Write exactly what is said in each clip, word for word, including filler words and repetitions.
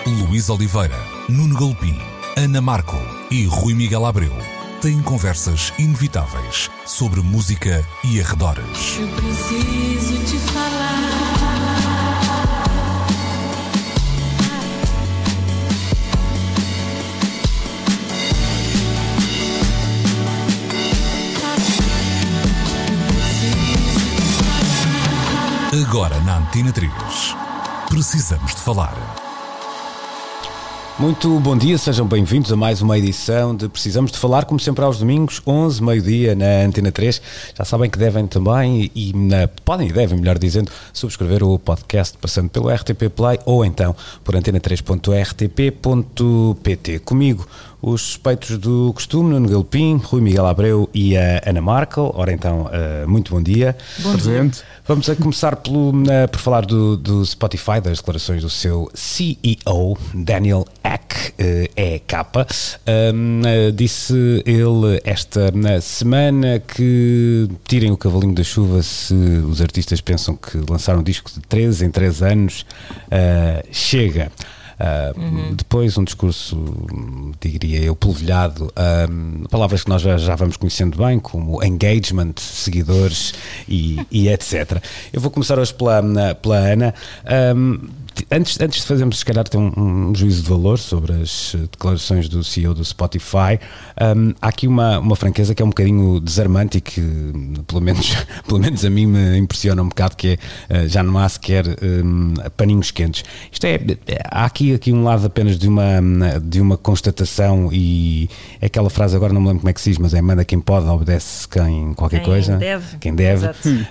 Luís Oliveira, Nuno Galopim, Ana Marco e Rui Miguel Abreu têm conversas inevitáveis sobre música e arredores. Eu preciso te falar. Agora na Antena três. Precisamos de falar. Muito bom dia, sejam bem-vindos a mais uma edição de Precisamos de Falar, como sempre aos domingos, onze, meio-dia, na Antena três. Já sabem que devem também, e na, podem e devem, melhor dizendo, subscrever o podcast passando pelo R T P Play ou então por antena três ponto r t p ponto p t. Comigo, os suspeitos do costume, Nuno Galopim, Rui Miguel Abreu e a Ana Marco. Ora então, uh, muito bom dia. Bom Presente. dia. Vamos a começar pelo, uh, por falar do, do Spotify, das declarações do seu C E O, Daniel Ek, uh, E K. Um, uh, disse ele esta uh, semana que tirem o cavalinho da chuva se os artistas pensam que lançar um disco de três em três anos uh, chega. Uh, uhum. Depois um discurso, diria eu, polvilhado, um, palavras que nós já, já vamos conhecendo bem, como engagement, seguidores e, e etcétera. Eu vou começar hoje pela, pela Ana. Um, Antes, antes de fazermos, se calhar, ter um, um juízo de valor sobre as declarações do C E O do Spotify, um, há aqui uma, uma franqueza que é um bocadinho desarmante e que, pelo menos, pelo menos a mim, me impressiona um bocado, que é, uh, já não há sequer um, paninhos quentes. Isto é, há aqui, aqui um lado apenas de uma, de uma constatação, e é aquela frase, agora não me lembro como é que se diz, mas é manda quem pode, obedece quem qualquer quem coisa. Deve. Quem deve. Exato. Uh,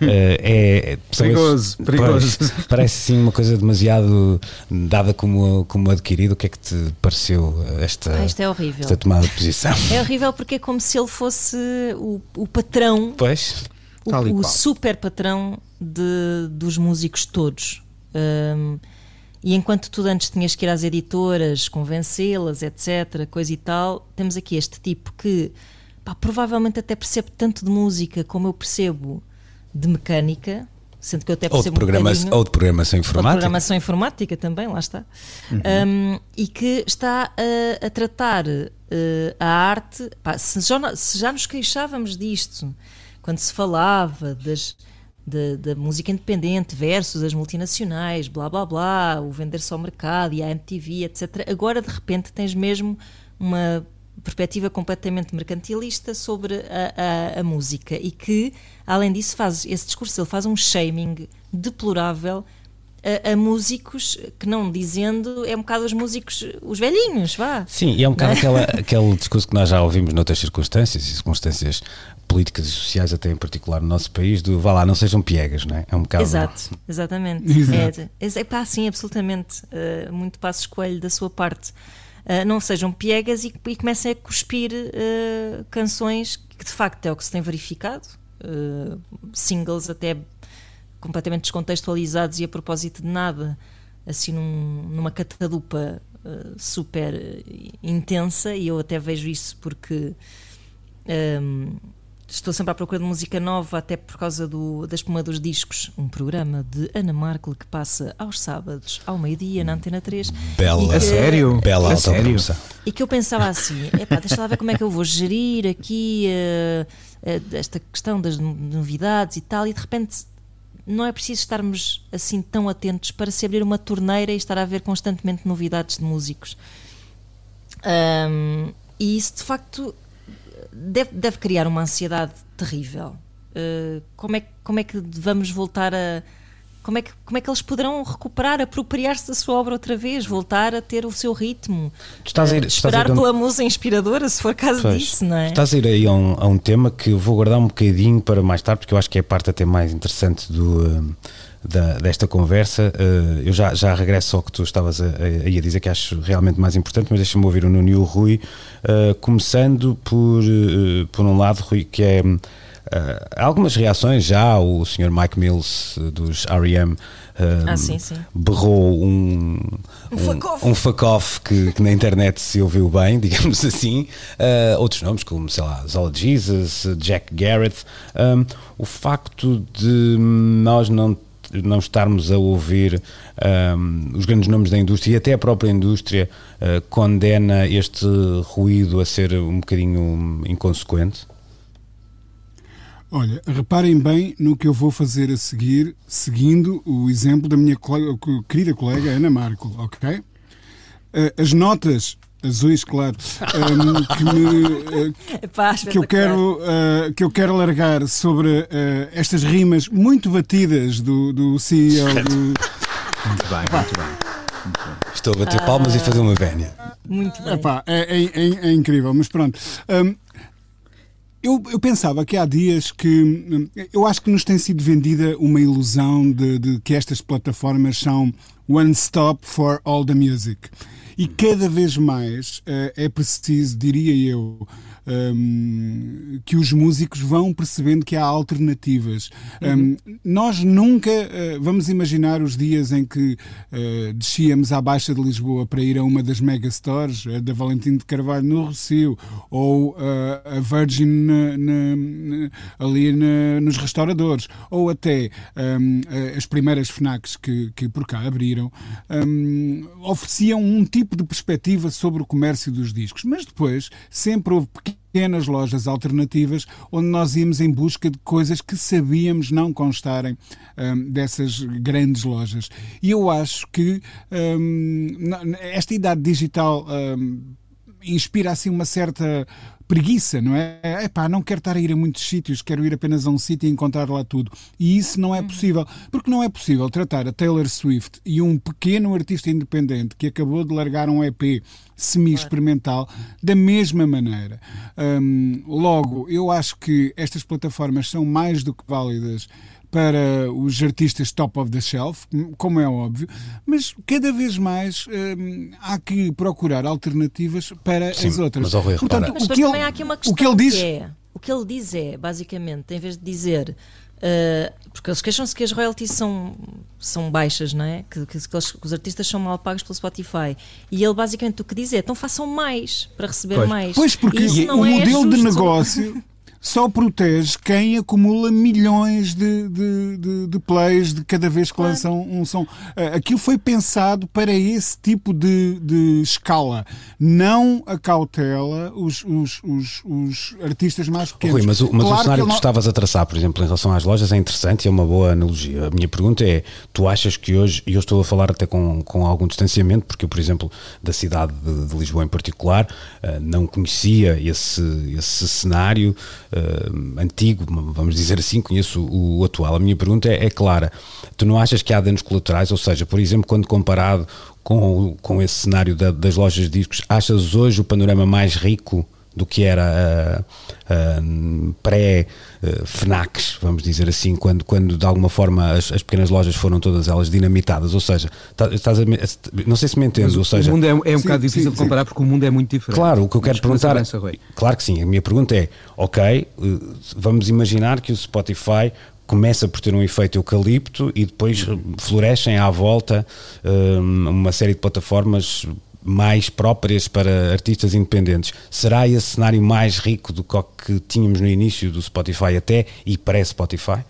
é, perigoso, pois, perigoso. Pois, parece sim uma coisa demasiado dada como, como adquirido. O que é que te pareceu esta, ah, isto é horrível. esta tomada de posição? É horrível porque é como se ele fosse o, o patrão, pois, o, o super patrão de, dos músicos todos. Um, e enquanto tu antes tinhas que ir às editoras, convencê-las, etc, coisa e tal, temos aqui este tipo que pá, provavelmente até percebe tanto de música como eu percebo de mecânica, sendo que eu até percebo ou de, programa, um ou de programação informática. Ou de programação informática também, lá está. Uhum. Um, e que está a, a tratar uh, a arte... Pá, se, já, se já nos queixávamos disto, quando se falava das, da, da música independente versus as multinacionais, blá blá blá, o vender-se ao mercado e a M T V, etcétera. Agora, de repente, tens mesmo uma perspectiva completamente mercantilista sobre a, a, a música, e que, além disso, faz esse discurso, ele faz um shaming deplorável a, a músicos, que não dizendo, é um bocado os músicos, os velhinhos, vá. Sim, e é um bocado aquela, aquele discurso que nós já ouvimos noutras circunstâncias, e circunstâncias políticas e sociais até em particular no nosso país, do vá lá, não sejam piegas, não é? É um bocado... Exato, exatamente. Exato. É, é, pá, sim, absolutamente, uh, muito passo escolho da sua parte. Uh, não sejam piegas e, e comecem a cuspir uh, canções que de facto é o que se tem verificado, uh, singles até completamente descontextualizados e a propósito de nada, assim num, numa catadupa uh, super intensa, e eu até vejo isso porque um, estou sempre à procura de música nova, até por causa do, da Espuma dos Discos, um programa de Ana Marco que passa aos sábados ao meio-dia na Antena três. Bela, que, a sério? Bela a autopromoção. E que eu pensava assim, epá, deixa lá ver como é que eu vou gerir aqui uh, uh, esta questão das novidades e tal, e de repente não é preciso estarmos assim tão atentos para se abrir uma torneira e estar a ver constantemente novidades de músicos. Um, e isso de facto Deve, deve criar uma ansiedade terrível. Uh, como, é, como é que vamos voltar a... Como é, que, como é que eles poderão recuperar, apropriar-se da sua obra outra vez, voltar a ter o seu ritmo, tu estás a ir, uh, esperar estás a ir pela um... musa inspiradora, se for caso pois, disso, não é? Estás a ir aí a um, a um tema que eu vou guardar um bocadinho para mais tarde, porque eu acho que é a parte até mais interessante do... Uh, Da, desta conversa. Uh, eu já, já regresso ao que tu estavas a, a, a dizer, que acho realmente mais importante, mas deixa-me ouvir o Nuno e o Rui, uh, começando por, uh, por um lado, Rui, que é uh, algumas reações já. O senhor Mike Mills uh, dos R E M uh, ah, sim, sim. berrou um um fuck-off um fuck que, que na internet se ouviu bem, digamos assim. Uh, outros nomes como, sei lá, Zola Jesus, Jack Garrett. Um, o facto de nós não não estarmos a ouvir um, os grandes nomes da indústria e até a própria indústria uh, condena este ruído a ser um bocadinho inconsequente? Olha, reparem bem no que eu vou fazer a seguir, seguindo o exemplo da minha colega, querida colega Ana Marco, ok? Uh, as notas azuis, claro, um, que, me, uh, Epá, que, eu quero, uh, que eu quero largar sobre uh, estas rimas muito batidas do, do C E O do... Muito bem, muito bem. Muito bem. Estou a bater ah, palmas e fazer uma vénia. Muito bem. Epá, é, é, é, é incrível, mas pronto. Um, Eu, eu pensava que há dias que... Eu acho que nos tem sido vendida uma ilusão de, de que estas plataformas são one stop for all the music. E cada vez mais uh, é preciso, diria eu, um, que os músicos vão percebendo que há alternativas. Um, nós nunca uh, vamos imaginar os dias em que uh, descíamos à Baixa de Lisboa para ir a uma das megastores, a da Valentim de Carvalho no Rossio, ou uh, a Virgin na, na, ali na, nos restauradores, ou até um, as primeiras FNACs que, que por cá abriram, um, ofereciam um tipo de perspectiva sobre o comércio dos discos, mas depois sempre houve pequenas lojas alternativas onde nós íamos em busca de coisas que sabíamos não constarem um, dessas grandes lojas. E eu acho que um, esta idade digital um, inspira assim uma certa preguiça, não é? Epá, não quero estar a ir a muitos sítios, quero ir apenas a um sítio e encontrar lá tudo. E isso não é possível, porque não é possível tratar a Taylor Swift e um pequeno artista independente que acabou de largar um E P semi-experimental da mesma maneira. Um, logo, eu acho que estas plataformas são mais do que válidas para os artistas top of the shelf, como é óbvio, mas cada vez mais hum, há que procurar alternativas para Sim, as outras. Mas, oh, Rui, Portanto, mas o depois que também ele, há aqui uma questão o que ele diz... que é, o que ele diz é, basicamente, em vez de dizer, uh, porque eles queixam-se que as royalties são, são baixas, não é? Que, que, que, eles, que os artistas são mal pagos pelo Spotify. E ele basicamente o que diz é, então façam mais para receber pois. mais. Pois, porque o modelo de negócio só protege quem acumula milhões de, de, de, de plays de cada vez que claro. lançam um som. Aquilo foi pensado para esse tipo de, de escala. Não acautela os, os, os, os artistas mais pequenos. Rui, mas o, mas claro o cenário que, que não... estavas a traçar, por exemplo, em relação às lojas é interessante e é uma boa analogia. A minha pergunta é, tu achas que hoje, e eu estou a falar até com, com algum distanciamento, porque eu, por exemplo, da cidade de, de Lisboa em particular, não conhecia esse, esse cenário Uh, antigo, vamos dizer assim, conheço o, o atual. A minha pergunta é, é clara. Tu não achas que há danos colaterais? Ou seja, por exemplo, quando comparado com, com esse cenário da, das lojas de discos, achas hoje o panorama mais rico do que era uh, uh, pré-FNACs, uh, vamos dizer assim, quando, quando de alguma forma as, as pequenas lojas foram todas elas dinamitadas? Ou seja, estás a, não sei se me entendes, ou seja... O mundo é, é um sim, bocado difícil sim, de comparar sim. porque o mundo é muito diferente. Claro, o que eu quero Mas perguntar... Pensa, claro que sim, a minha pergunta é, ok, uh, vamos imaginar que o Spotify começa por ter um efeito eucalipto e depois florescem à volta uh, uma série de plataformas mais próprias para artistas independentes. Será esse cenário mais rico do que o que tínhamos no início do Spotify até e pré-Spotify?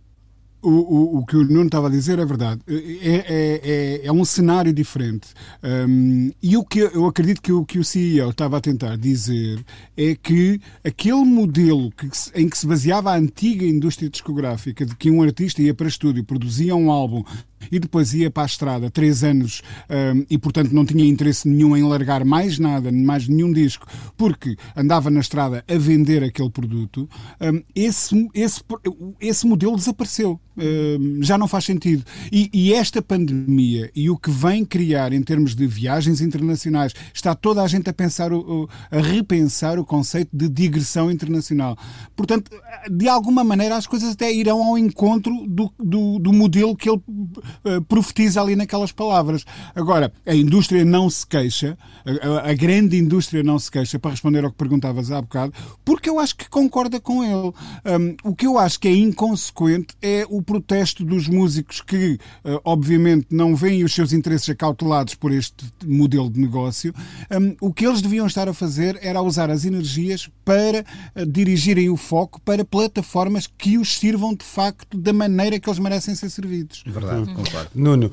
O, o, o que o Nuno estava a dizer é verdade. É, é, é, é um cenário diferente. Um, e o que eu acredito que o que o C E O estava a tentar dizer é que aquele modelo que, em que se baseava a antiga indústria discográfica, de que um artista ia para estúdio, produzia um álbum e depois ia para a estrada três anos um, e, portanto, não tinha interesse nenhum em largar mais nada, mais nenhum disco, porque andava na estrada a vender aquele produto, um, esse, esse, esse modelo desapareceu. Um, já não faz sentido. E, e esta pandemia e o que vem criar em termos de viagens internacionais, está toda a gente a pensar, o, a repensar o conceito de digressão internacional. Portanto, de alguma maneira as coisas até irão ao encontro do, do, do modelo que ele uh, profetiza ali naquelas palavras. Agora, a indústria não se queixa, a, a grande indústria não se queixa, para responder ao que perguntavas há bocado, porque eu acho que concorda com ele. Um, o que eu acho que é inconsequente é o protesto dos músicos que, uh, obviamente, não veem os seus interesses acautelados por este modelo de negócio. Um, o que eles deviam estar a fazer era usar as energias para uh, dirigirem o foco para plataformas que os sirvam de facto da maneira que eles merecem ser servidos. Verdade, concordo. Nuno,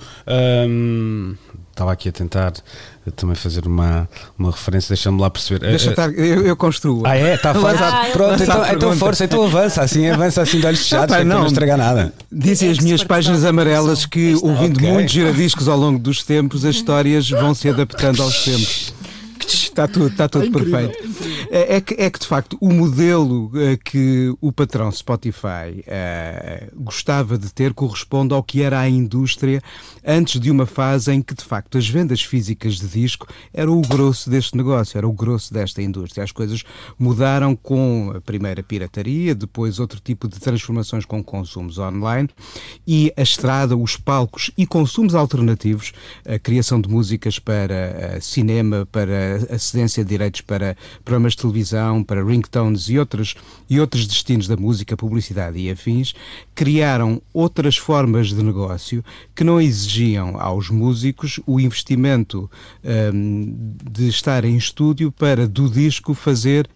hum, estava aqui a tentar também fazer uma, uma referência, deixa-me lá perceber. Deixa estar, eu, eu construo. Ah, é? Está fácil. Ah, Pronto, então, pergunta. então força, então avança, assim, avança assim de olhos fechados, Ah, pá, que é para não. não estragar nada. Dizem as minhas páginas amarelas que, ouvindo Ok. muitos giradiscos ao longo dos tempos, as histórias vão se adaptando aos tempos. Está tudo, está tudo É incrível, perfeito. É, é, que, é que, de facto, o modelo uh, que o patrão Spotify uh, gostava de ter corresponde ao que era a indústria antes de uma fase em que, de facto, as vendas físicas de disco eram o grosso deste negócio, era o grosso desta indústria. As coisas mudaram com a primeira pirataria, depois outro tipo de transformações com consumos online e a estrada, os palcos e consumos alternativos, a criação de músicas para uh, cinema, para a cedência de direitos para programas de televisão, para ringtones e outros, e outros destinos da música, publicidade e afins, criaram outras formas de negócio que não exigiam aos músicos o investimento um, de estar em estúdio para do disco fazer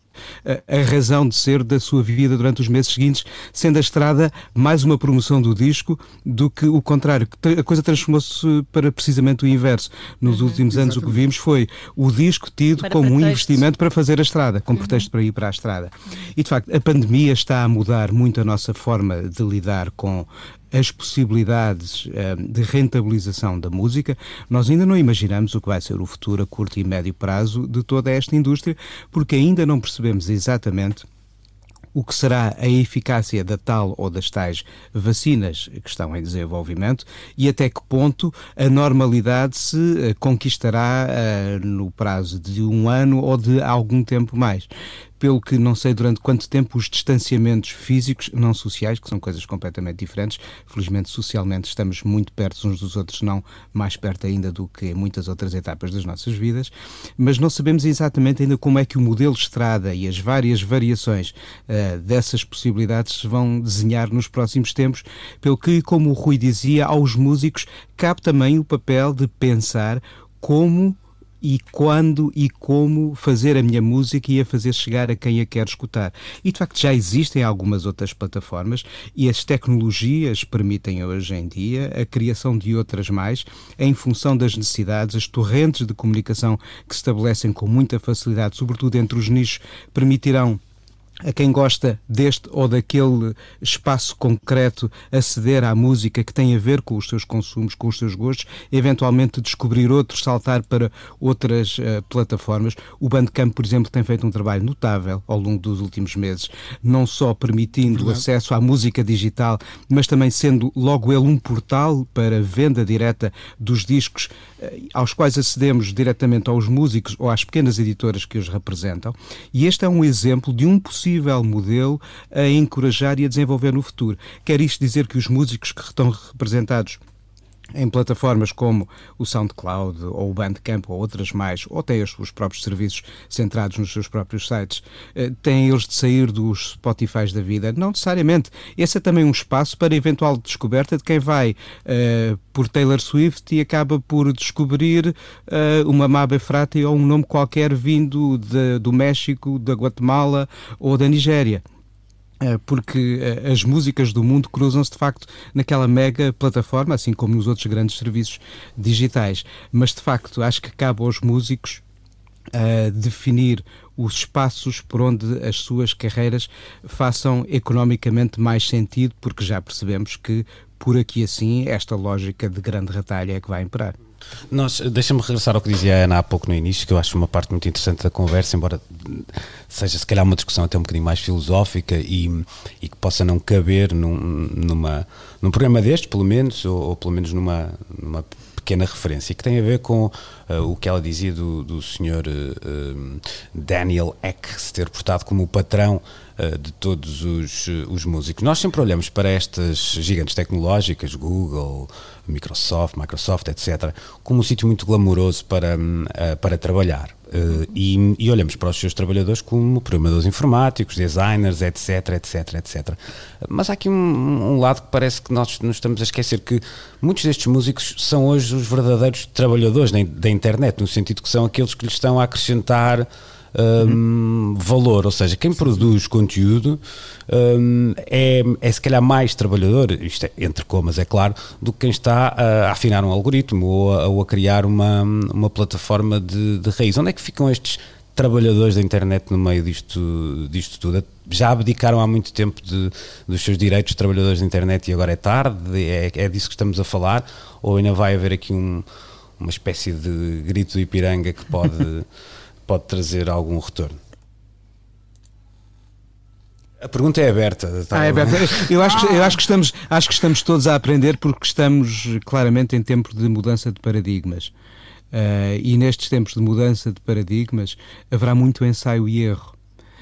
a razão de ser da sua vida durante os meses seguintes, sendo a estrada mais uma promoção do disco do que o contrário. A coisa transformou-se para precisamente o inverso. Nos uhum, últimos anos exatamente. O que vimos foi o disco tido para como pretexto. Um investimento para fazer a estrada, como uhum. pretexto para ir para a estrada. E de facto a pandemia está a mudar muito a nossa forma de lidar com as possibilidades uh, de rentabilização da música. Nós ainda não imaginamos o que vai ser o futuro a curto e médio prazo de toda esta indústria, porque ainda não percebemos exatamente o que será a eficácia da tal ou das tais vacinas que estão em desenvolvimento e até que ponto a normalidade se uh, conquistará uh, no prazo de um ano ou de algum tempo mais. Pelo que não sei durante quanto tempo os distanciamentos físicos, não sociais, que são coisas completamente diferentes, felizmente socialmente estamos muito perto uns dos outros, não mais perto ainda do que em muitas outras etapas das nossas vidas, mas não sabemos exatamente ainda como é que o modelo estrada e as várias variações uh, dessas possibilidades se vão desenhar nos próximos tempos, pelo que, como o Rui dizia, aos músicos cabe também o papel de pensar como e quando e como fazer a minha música e a fazer chegar a quem a quer escutar. E, de facto, já existem algumas outras plataformas e as tecnologias permitem hoje em dia a criação de outras mais, em função das necessidades. As torrentes de comunicação que se estabelecem com muita facilidade, sobretudo entre os nichos, permitirão a quem gosta deste ou daquele espaço concreto aceder à música que tem a ver com os seus consumos, com os seus gostos, eventualmente descobrir outros, saltar para outras uh, plataformas. O Bandcamp, por exemplo, tem feito um trabalho notável ao longo dos últimos meses, não só permitindo o acesso à música digital, mas também sendo logo ele um portal para venda direta dos discos uh, aos quais acedemos diretamente aos músicos ou às pequenas editoras que os representam. E este é um exemplo de um possível modelo a encorajar e a desenvolver no futuro. Quer isto dizer que os músicos que estão representados em plataformas como o SoundCloud ou o Bandcamp ou outras mais, ou até os próprios serviços centrados nos seus próprios sites, têm eles de sair dos Spotifys da vida? Não necessariamente. Esse é também um espaço para eventual descoberta de quem vai uh, por Taylor Swift e acaba por descobrir uh, uma Mabe Frati ou um nome qualquer vindo de, do México, da Guatemala ou da Nigéria. Porque as músicas do mundo cruzam-se de facto naquela mega plataforma, assim como nos outros grandes serviços digitais. Mas de facto acho que cabe aos músicos a definir os espaços por onde as suas carreiras façam economicamente mais sentido, porque já percebemos que por aqui assim esta lógica de grande retalho é que vai imperar. Nós, deixa-me regressar ao que dizia a Ana há pouco no início, que eu acho uma parte muito interessante da conversa, embora seja se calhar uma discussão até um bocadinho mais filosófica e, e que possa não caber num, numa, num programa destes, pelo menos, ou, ou pelo menos numa, numa pequena referência, que tem a ver com uh, o que ela dizia do, do senhor uh, Daniel Ek se ter portado como o patrão uh, de todos os, os músicos. Nós sempre olhamos para estas gigantes tecnológicas, Google, Microsoft, Microsoft, etcétera, como um sítio muito glamouroso para, uh, para trabalhar. Uh, e, e olhamos para os seus trabalhadores como programadores informáticos, designers, etc, etc, etcétera. Mas há aqui um, um lado que parece que nós nos estamos a esquecer, que muitos destes músicos são hoje os verdadeiros trabalhadores da, da internet, no sentido que são aqueles que lhes estão a acrescentar Um, valor, ou seja, quem produz conteúdo um, é, é se calhar mais trabalhador, isto é, entre comas, é claro, do que quem está a, a afinar um algoritmo ou a, ou a criar uma, uma plataforma de, de raiz. Onde é que ficam estes trabalhadores da internet no meio disto, disto tudo? Já abdicaram há muito tempo de, dos seus direitos de trabalhadores da internet e agora é tarde? É, é disso que estamos a falar? Ou ainda vai haver aqui um, uma espécie de grito de Ipiranga que pode pode trazer algum retorno? A pergunta é aberta. Ah, é aberta. Eu acho que, eu acho que estamos, acho que estamos todos a aprender, porque estamos claramente em tempos de mudança de paradigmas. Uh, e nestes tempos de mudança de paradigmas haverá muito ensaio e erro.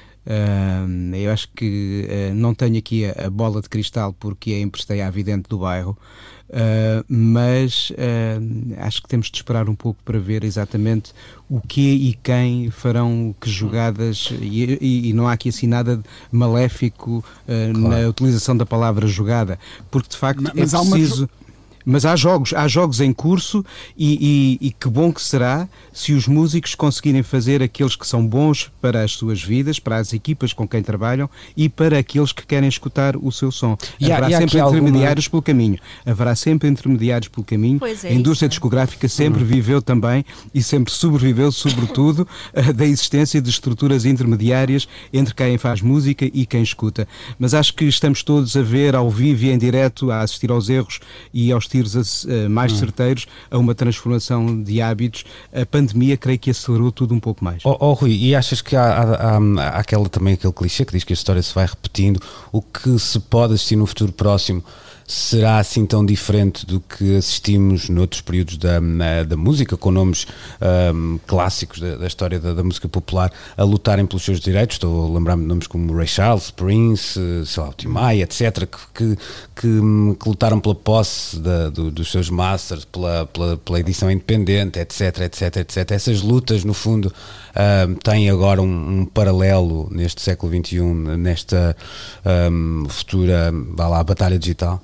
Uh, eu acho que uh, não tenho aqui a, a bola de cristal, porque a emprestei à vidente do bairro, uh, mas uh, acho que temos de esperar um pouco para ver exatamente o que e quem farão que jogadas, e, e, e não há aqui assim nada maléfico uh, claro. na utilização da palavra jogada, porque de facto mas, é preciso... Uma... Mas há jogos, há jogos em curso e, e, e que bom que será se os músicos conseguirem fazer aqueles que são bons para as suas vidas, para as equipas com quem trabalham e para aqueles que querem escutar o seu som. E Haverá há, sempre intermediários alguma... pelo caminho. Haverá sempre intermediários pelo caminho. É, a indústria isso. discográfica sempre uhum. viveu também e sempre sobreviveu, sobretudo, da existência de estruturas intermediárias entre quem faz música e quem escuta. Mas acho que estamos todos a ver ao vivo e em direto, a assistir aos erros e aos tiros mais certeiros a uma transformação de hábitos. A pandemia creio que acelerou tudo um pouco mais. Oh, oh Rui, e achas que há, há, há, há aquela, também aquele clichê que diz que a história se vai repetindo? O que se pode assistir no futuro próximo será assim tão diferente do que assistimos noutros períodos da, da música, com nomes um, clássicos da, da história da, da música popular a lutarem pelos seus direitos? Estou a lembrar-me de nomes como Ray Charles, Prince, sei lá, Tim Maia, etcétera, que, que, que, que lutaram pela posse da, do, dos seus masters, pela, pela, pela edição independente, etc, etc, etcétera. Essas lutas, no fundo, um, têm agora um, um paralelo neste século vinte e um, nesta um, futura, vá lá, batalha digital?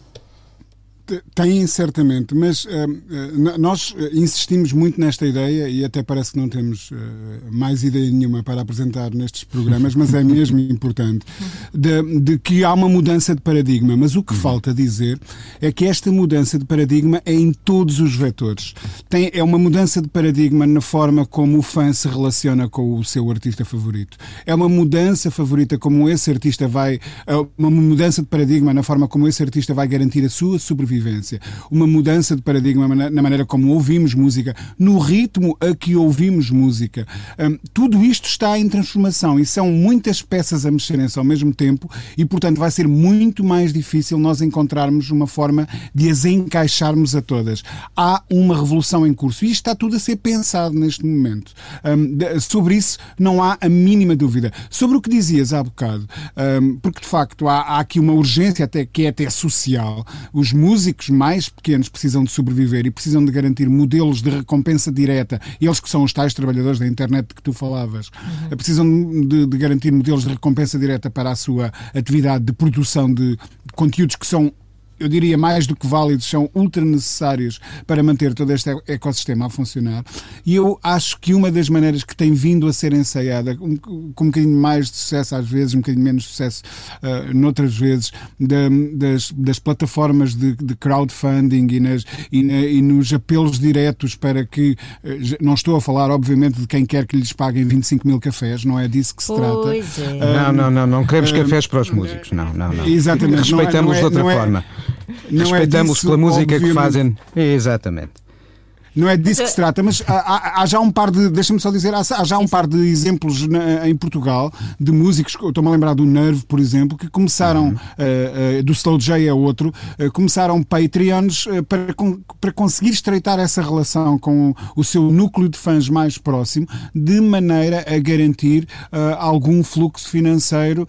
Têm, certamente, mas uh, uh, nós insistimos muito nesta ideia e até parece que não temos uh, mais ideia nenhuma para apresentar nestes programas, mas é mesmo importante, de, de que há uma mudança de paradigma, mas o que falta dizer é que esta mudança de paradigma é em todos os vetores. Tem, é uma mudança de paradigma na forma como o fã se relaciona com o seu artista favorito. É uma mudança favorita como esse artista vai, uma mudança de paradigma na forma como esse artista vai garantir a sua sobrevivência. Uma mudança de paradigma na maneira como ouvimos música, no ritmo a que ouvimos música. Um, tudo isto está em transformação e são muitas peças a mexerem-se ao mesmo tempo e, portanto, vai ser muito mais difícil nós encontrarmos uma forma de as encaixarmos a todas. Há uma revolução em curso e isto está tudo a ser pensado neste momento. Um, de, sobre isso não há a mínima dúvida. Sobre o que dizias há bocado, um, porque de facto há, há aqui uma urgência até, que é até social. Os músicos músicos mais pequenos precisam de sobreviver e precisam de garantir modelos de recompensa direta, eles que são os tais trabalhadores da internet de que tu falavas, uhum. precisam de, de garantir modelos de recompensa direta para a sua atividade de produção de conteúdos que são, eu diria, mais do que válidos, são ultra necessários para manter todo este ecossistema a funcionar. E eu acho que uma das maneiras que tem vindo a ser ensaiada, com um, um bocadinho mais de sucesso às vezes, um bocadinho menos de sucesso uh, noutras vezes, de, das, das plataformas de, de crowdfunding e, nas, e, na, e nos apelos diretos para que, uh, não estou a falar obviamente de quem quer que lhes paguem vinte e cinco mil cafés, não é disso que se pois trata. É. Uh, não, não, não, não queremos uh, cafés para os músicos, não, não, não. Exatamente. Respeitamos de outra não é, forma. Não Respeitamos é disso, pela música obviamente. que fazem. Exatamente. Não é disso que se trata, mas há, há, há já um par de, deixa-me só dizer, há, há já um par de exemplos na, em Portugal de músicos, estou-me a lembrar do Nerve, por exemplo, que começaram, uhum. uh, uh, do Slow J é outro, uh, começaram Patreons uh, para, com, para conseguir estreitar essa relação com o seu núcleo de fãs mais próximo, de maneira a garantir uh, algum fluxo financeiro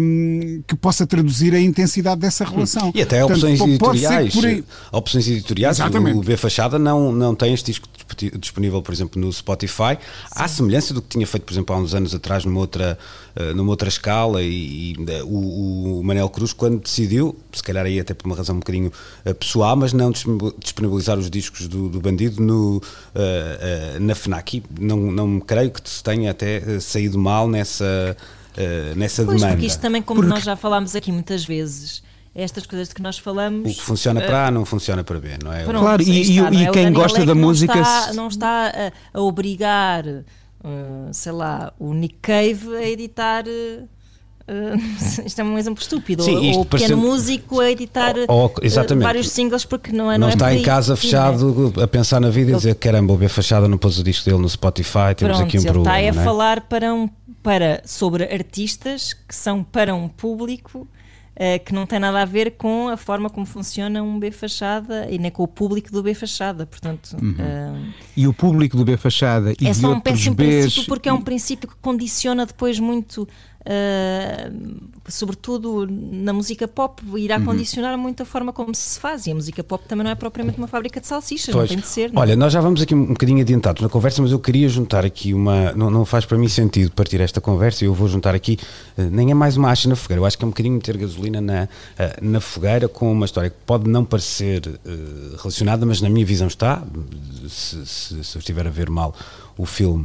um, que possa traduzir a intensidade dessa relação. E até Portanto, opções editoriais. Por aí... Opções editoriais, Exatamente. o B Fachada não, não tem tem este disco disponível, por exemplo, no Spotify, à semelhança do que tinha feito, por exemplo, há uns anos atrás numa outra, numa outra escala, e, e o, o Manel Cruz, quando decidiu, se calhar aí até por uma razão um bocadinho pessoal, mas não disponibilizar os discos do, do Bandido no, uh, uh, na FNAC, e não, não creio que se tenha até saído mal nessa, uh, nessa pois, demanda. Porque isto também, como porque... nós já falámos aqui muitas vezes, estas coisas de que nós falamos... O que funciona para A não funciona para B, não é? Pronto, claro, e, está, e, e é? quem gosta é da não música... Está, não está a, a obrigar, uh, sei lá, o Nick Cave a editar... Uh, uh, isto é um exemplo estúpido. Sim, ou o pequeno músico a editar ou, ou, uh, vários singles, porque não é Não, não está é em casa fechado é? a pensar na vida e dizer, caramba, o B Fachada não pôs o disco dele no Spotify, temos Pronto, aqui um ele problema. Está a não é? falar para um, para, sobre artistas que são para um público... Uh, que não tem nada a ver com a forma como funciona um B Fachada e nem com o público do B Fachada, portanto... Uhum. Uh, e o público do B Fachada e é só de um outros péssimo Bs... princípio, porque é um princípio que condiciona depois muito, uh, sobretudo na música pop, irá uhum. condicionar muito a forma como se faz, e a música pop também não é propriamente uma fábrica de salsichas, pois. Não tem de ser. Não? Olha, nós já vamos aqui um bocadinho adiantados na conversa, mas eu queria juntar aqui uma... Não, não faz para mim sentido partir esta conversa, e eu vou juntar aqui, uh, nem é mais uma acha na fogueira, eu acho que é um bocadinho meter gasolina na, uh, na fogueira com uma história que pode não parecer uh, relacionada, mas na minha visão está, se, se, se eu estiver a ver mal o filme,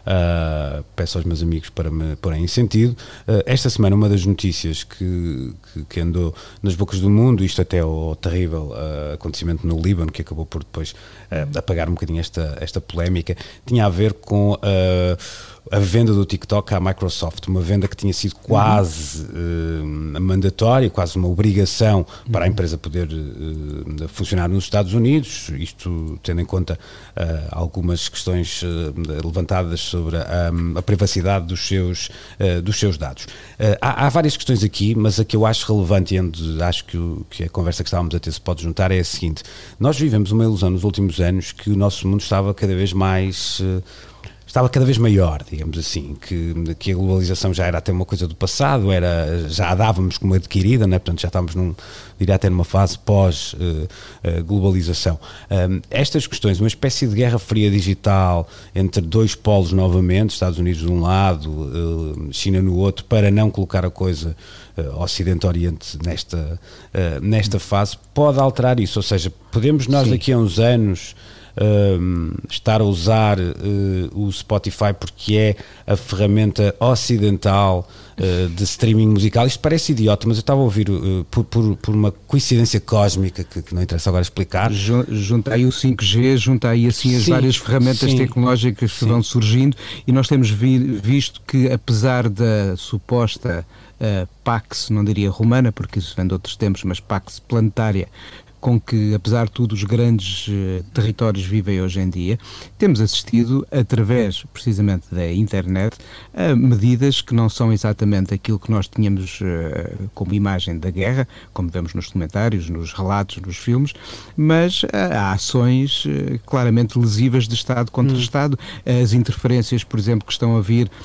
uh, peço aos meus amigos para me porem em sentido. Uh, esta semana uma das notícias que, que, que andou nas bocas do mundo, isto até ao terrível uh, acontecimento no Líbano, que acabou por depois uh, apagar um bocadinho esta, esta polémica, tinha a ver com uh, a venda do TikTok à Microsoft, uma venda que tinha sido quase uh, mandatória, quase uma obrigação para a empresa poder uh, funcionar nos Estados Unidos, isto tendo em conta uh, algumas questões uh, levantadas sobre a, a privacidade dos seus, uh, dos seus dados. Uh, há, há várias questões aqui, mas a que eu acho relevante e onde acho que, o, que a conversa que estávamos a ter se pode juntar é a seguinte: nós vivemos uma ilusão nos últimos anos que o nosso mundo estava cada vez mais... Uh, estava cada vez maior, digamos assim, que, que a globalização já era até uma coisa do passado, era, já a dávamos como adquirida, né? Portanto já estávamos, num, diria até numa fase pós-globalização. Uh, uh, um, estas questões, uma espécie de guerra fria digital entre dois polos novamente, Estados Unidos de um lado, uh, China no outro, para não colocar a coisa uh, Ocidente-Oriente nesta, uh, nesta fase, pode alterar isso, ou seja, podemos nós Sim. daqui a uns anos... Uh, estar a usar uh, o Spotify porque é a ferramenta ocidental uh, de streaming musical. Isto parece idiota, mas eu estava a ouvir uh, por, por, por uma coincidência cósmica que, que não interessa agora explicar. Junta aí o cinco G, junta aí assim as sim, várias ferramentas sim, tecnológicas que sim. vão surgindo, e nós temos vi, visto que, apesar da suposta uh, Pax, não diria romana, porque isso vem de outros tempos, mas Pax planetária, com que, apesar de tudo, os grandes uh, territórios vivem hoje em dia, temos assistido, através, precisamente, da internet, a medidas que não são exatamente aquilo que nós tínhamos uh, como imagem da guerra, como vemos nos documentários, nos relatos, nos filmes, mas uh, há ações uh, claramente lesivas de Estado contra hum. Estado. As interferências, por exemplo, que estão a vir uh,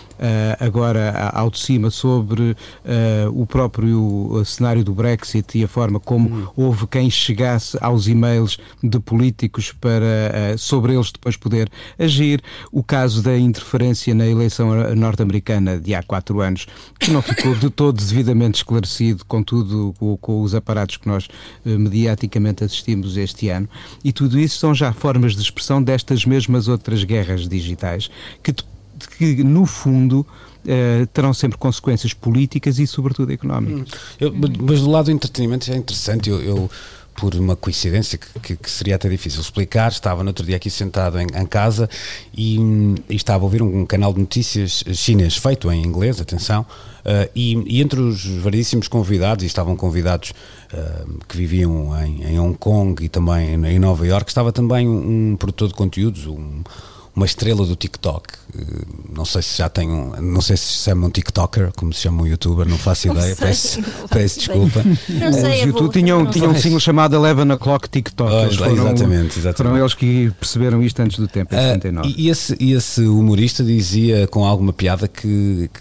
agora ao de cima sobre uh, o próprio cenário do Brexit e a forma como hum. houve quem chegasse aos e-mails de políticos para, sobre eles depois poder agir. O caso da interferência na eleição norte-americana de há quatro anos, que não ficou de todo devidamente esclarecido, contudo, com, com os aparatos que nós mediaticamente assistimos este ano. E tudo isso são já formas de expressão destas mesmas outras guerras digitais, que, que no fundo... Uh, terão sempre consequências políticas e sobretudo económicas. Eu, mas do lado do entretenimento é interessante, eu, eu por uma coincidência que, que, que seria até difícil explicar, estava no outro dia aqui sentado em, em casa e, e estava a ouvir um, um canal de notícias chinês feito em inglês, atenção, uh, e, e entre os variedíssimos convidados, e estavam convidados uh, que viviam em, em Hong Kong e também em, em Nova Iorque, estava também um, um produtor de conteúdos, um uma estrela do TikTok, não sei se já tem um, não sei se se chama um TikToker, como se chama um YouTuber, não faço ideia, não sei, peço, não peço desculpa. Não sei, o YouTube tinha um, tinha um single chamado eleven o'clock TikTok. Oh, foram, exatamente, exatamente. Foram eles que perceberam isto antes do tempo, em setenta e nove. Uh, e esse, esse humorista dizia com alguma piada que, que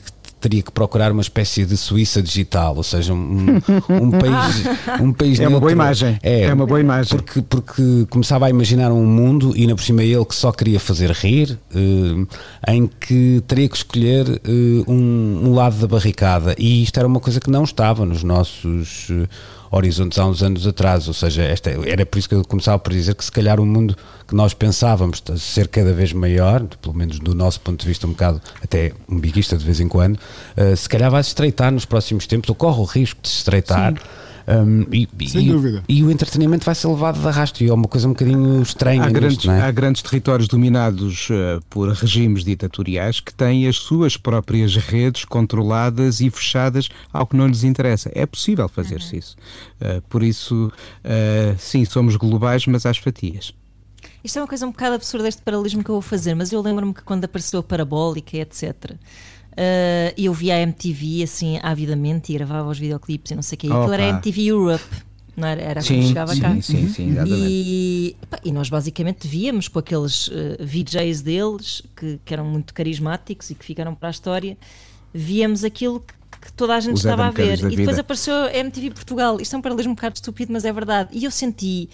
teria que procurar uma espécie de Suíça digital, ou seja, um, um país, um país é neutro. uma boa imagem. É, é uma boa imagem. Porque, porque começava a imaginar um mundo, e ainda por cima ele que só queria fazer rir, eh, em que teria que escolher eh, um, um lado da barricada, e isto era uma coisa que não estava nos nossos eh, horizontes há uns anos atrás, ou seja, esta, era por isso que eu começava por dizer que se calhar o mundo que nós pensávamos ser cada vez maior, pelo menos do nosso ponto de vista um bocado até umbiguista de vez em quando, uh, se calhar vai se estreitar nos próximos tempos, ou corre o risco de se estreitar. Um, e, Sem e, dúvida. E o entretenimento vai ser levado de arrasto, e é uma coisa um bocadinho estranha. Há, nisto, grandes, não é? há grandes territórios dominados uh, por regimes ditatoriais que têm as suas próprias redes controladas e fechadas ao que não lhes interessa. É possível fazer-se uhum. isso. Uh, por isso, uh, sim, somos globais, mas às fatias. Isto é uma coisa um bocado absurda, este paralelismo que eu vou fazer, mas eu lembro-me que quando apareceu a parabólica, etcétera, Uh, eu via a M T V assim avidamente e gravava os videoclipes e não sei o quê. Oh, aquilo era a M T V Europe, não era? Era sim, quando chegava sim, cá. Sim, sim, exatamente. E, pá, e nós basicamente víamos com aqueles uh, V Js deles que, que eram muito carismáticos e que ficaram para a história, víamos aquilo que, que toda a gente Os estava Adam a ver. Currys E depois apareceu a M T V Portugal. Isto é um paralelismo um bocado estúpido, mas é verdade. E eu senti.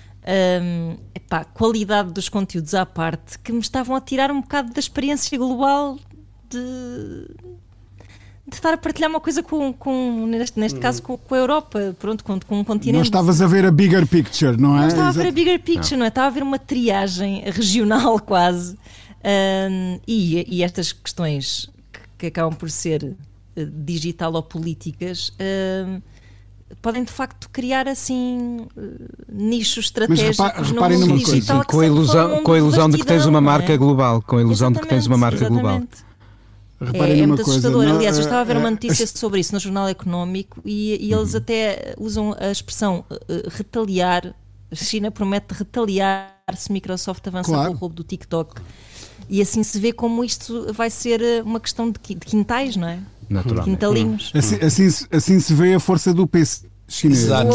Um, epá, qualidade dos conteúdos à parte que me estavam a tirar um bocado da experiência global de, de estar a partilhar uma coisa com, com neste, neste caso com, com a Europa, pronto, com, com um continente. Não estavas a ver a bigger picture, não é? Não estava a ver a bigger picture, não, não é? Estava a ver uma triagem regional quase. Um, e, e estas questões que, que acabam por ser uh, digital ou políticas um, podem de facto criar assim nichos estratégicos. Mas repara, reparem numa coisa, digital, com a ilusão, com a ilusão de que tens uma marca é? global, com a ilusão de que tens uma marca exatamente. global. Reparem É, é numa muito coisa, assustador. não, Aliás, eu estava a ver é, uma é, notícia é, sobre isso no Jornal Económico e, e eles uhum. até usam a expressão uh, retaliar. A China promete retaliar se Microsoft avançar claro. com o roubo do TikTok. E assim se vê como isto vai ser uma questão de quintais, não é? Naturalmente. Quintalinhos. assim, assim, assim se vê a força do P C chinês. Exato.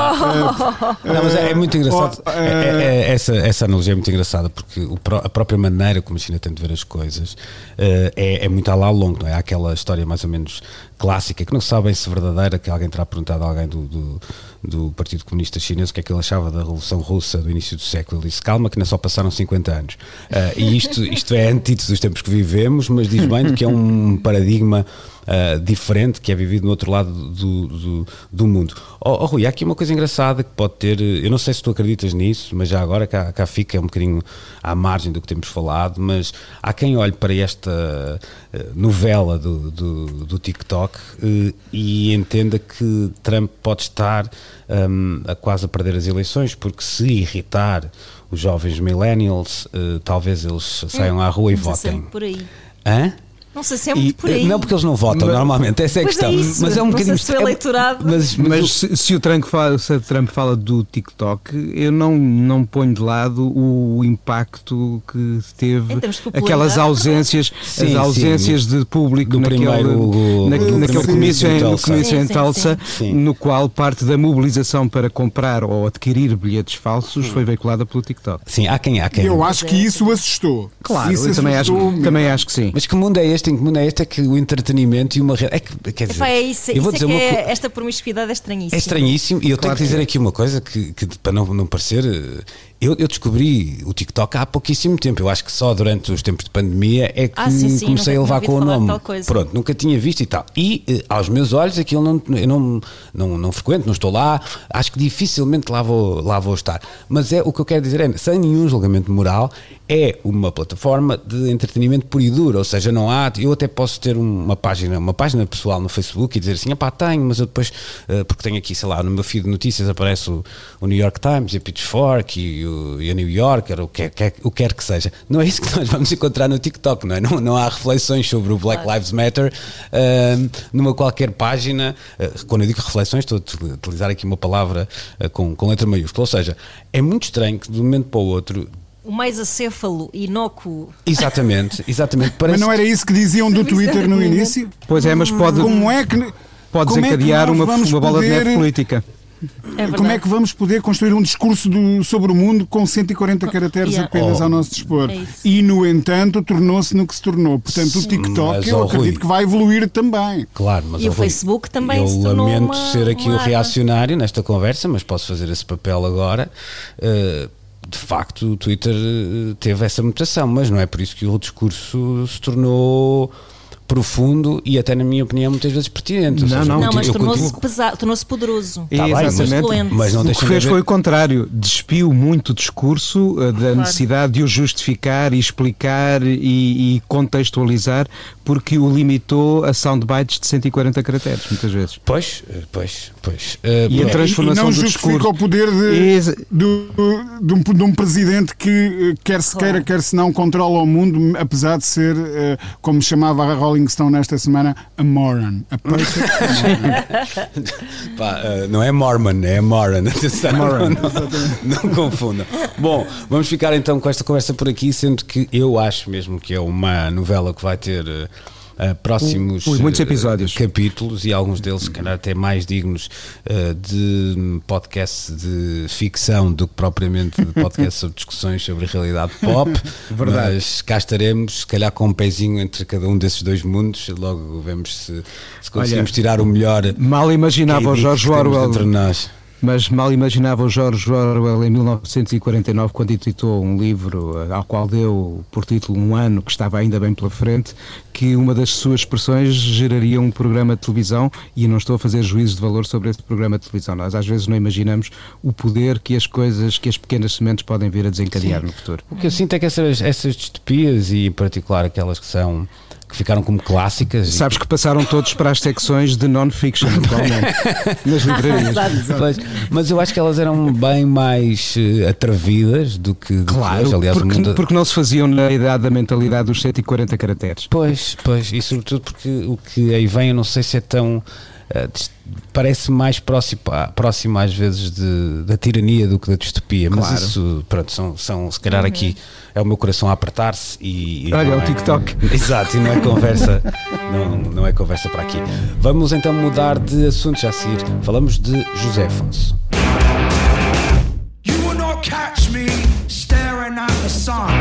Não, mas é, é muito engraçado. Oh, é, é, é, essa, essa analogia é muito engraçada porque o, a própria maneira como a China tem de ver as coisas uh, é, é muito a lá longo, não é? Há aquela história mais ou menos clássica que não sabem se verdadeira, que alguém terá perguntado a alguém do, do, do Partido Comunista Chinês o que é que ele achava da Revolução Russa do início do século. Ele disse: calma, que não só passaram cinquenta anos. Uh, e isto, isto é antítese dos tempos que vivemos, mas diz bem de que é um paradigma Uh, diferente que é vivido no outro lado do, do, do mundo. Oh, oh, Rui, há aqui uma coisa engraçada que pode ter, eu não sei se tu acreditas nisso, mas já agora cá, cá fica um bocadinho à margem do que temos falado, mas há quem olhe para esta uh, novela do, do, do TikTok uh, e entenda que Trump pode estar um, a quase a perder as eleições, porque se irritar os jovens millennials, uh, talvez eles saiam hum, à rua e votem. Por aí. Hã? Não sei se é muito por aí. Não, porque eles não votam mas, normalmente, essa é a pois questão. É isso, mas é um não bocadinho. Sei se o eleitorado. Mas, mas, mas se, se, o Trump fala, se o Trump fala do TikTok, eu não, não ponho de lado o impacto que teve, aquelas ausências, sim, as ausências sim, de público do naquele, primeiro, na, do naquele comício em Tulsa, sim, em Tulsa sim, no qual parte da mobilização para comprar ou adquirir bilhetes falsos foi veiculada pelo TikTok. Sim, há quem há quem. Eu acho que isso assustou. Claro, isso eu também acho, também acho que sim. Mas que mundo é este? Em que mundo é este? É que o entretenimento e uma rede. É que, quer dizer, Epá, é isso, eu vou isso dizer é que uma é, esta promiscuidade é estranhíssima. É estranhíssimo, e eu claro tenho que dizer aqui uma coisa que, que para não, não parecer. Eu, eu descobri o TikTok há pouquíssimo tempo. Eu acho que só durante os tempos de pandemia é que ah, sim, sim, comecei a levar com o nome. Pronto, nunca tinha visto e tal. E eh, aos meus olhos aquilo não, eu não, não, não frequento, não estou lá. Acho que dificilmente lá vou, lá vou estar. Mas é o que eu quero dizer é, sem nenhum julgamento moral, é uma plataforma de entretenimento puro e duro. Ou seja, não há. Eu até posso ter uma página, uma página pessoal no Facebook e dizer assim: pá, tenho, mas eu depois, uh, porque tenho aqui, sei lá, no meu feed de notícias aparece o, o New York Times e a Pitchfork e, o, e a New York. O que, quer, o que quer que seja. Não é isso que nós vamos encontrar no TikTok, não é? Não, não há reflexões sobre o Black Lives Matter uh, numa qualquer página. Uh, quando eu digo reflexões, estou a utilizar aqui uma palavra uh, com, com letra maiúscula. Ou seja, é muito estranho que de um momento para o outro. O mais acéfalo, inócuo. Exatamente, exatamente. Mas não era isso que diziam do Twitter no início? Pois é, mas pode. Como é que. Pode desencadear é uma, uma bola poder... de neve política. É Como é que vamos poder construir um discurso do, sobre o mundo com cento e quarenta caracteres Yeah. apenas Oh. ao nosso dispor? É isso. E, no entanto, tornou-se no que se tornou. Portanto, o TikTok, Mas, eu oh, acredito Rui. que vai evoluir também. Claro, mas E o ó, Rui, Facebook também eu se tornou lamento uma- ser aqui uma o arma. reacionário nesta conversa, mas posso fazer esse papel agora. Uh, de facto, o Twitter uh, teve essa mutação, mas não é por isso que o discurso se tornou profundo e até, na minha opinião, muitas vezes pertinente. Ou Não, seja, não. eu Não, continuo- mas eu tornou-se continuo- pesado, tornou-se poderoso. Tá bem, Exatamente. mas- Influente. mas não O que deixa de fez haver- foi o contrário, despiu muito o discurso uh, da necessidade de o justificar e explicar e, e contextualizar, porque o limitou a soundbites de cento e quarenta caracteres, muitas vezes. Pois, uh, pois, pois. Uh, E a pronto. E transformação não do justifica discurso. o poder de, Exa- do- de, um, de um presidente que, eh, quer se Claro. queira, quer se não, controla o mundo, apesar de ser, eh, como chamava a Rolling Stone nesta semana, a moron. A perfect moron. Pá, uh, não é Mormon, é Moran. Atenção, não, não, não confundam. Bom, vamos ficar então com esta conversa por aqui, sendo que eu acho mesmo que é uma novela que vai ter uh, uh, próximos Ui, muitos uh, episódios. capítulos e alguns deles, se calhar, até mais dignos uh, de podcast de ficção do que propriamente de podcast sobre discussões sobre a realidade pop. Verdade. Mas cá estaremos, se calhar com um pezinho entre cada um desses dois mundos. Logo vemos se, se conseguimos Olha, tirar o melhor. Mal imaginava o K D George que temos Orwell. dentro de nós. Mas mal imaginava o George Orwell em mil novecentos e quarenta e nove, quando editou um livro eh, ao qual deu por título Um Ano que estava ainda bem pela frente, que uma das suas expressões geraria um programa de televisão, e eu não estou a fazer juízos de valor sobre esse programa de televisão. Nós às vezes não imaginamos o poder que as coisas, que as pequenas sementes podem vir a desencadear Sim. no futuro. O que eu sinto é que essas, essas distopias, e em particular aquelas que são que ficaram como clássicas, e- Sabes que passaram todos para as secções de non-fiction, atualmente, nas livrarias. Exato. Mas, mas eu acho que elas eram bem mais eh, atrevidas do que, do que Claro, hoje. Aliás, o porque, mundo- porque não se faziam na idade da mentalidade dos cento e quarenta caracteres. Pois, pois, e sobretudo porque o que aí vem, eu não sei se é tão. eh, dis- parece mais próximo, ah, próximo às vezes de, da tirania do que da distopia, mas Claro. isso, pronto, são, são se calhar aqui é o meu coração a apertar-se e, e Olha, não o TikTok. Exato, e não é conversa, não, não é conversa para aqui. Vamos então mudar de assunto já a seguir. Falamos de José Afonso. You will not catch me staring at the sun.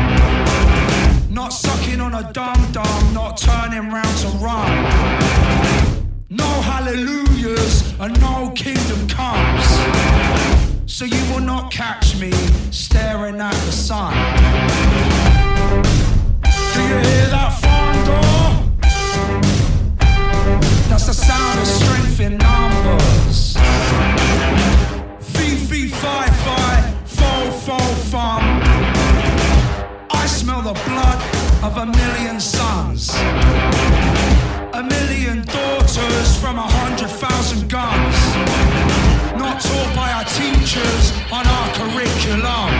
Not sucking on a dum-dum, not turning round to run. No hallelujahs and no kingdom comes. So you will not catch me staring at the sun. Do you hear that phone door? That's the sound of strength in numbers. Fee, fee, fi, fi, fo, fo, fum. I smell the blood of a million sons. A million daughters from a hundred thousand guns. Not taught by our teachers on our curriculum.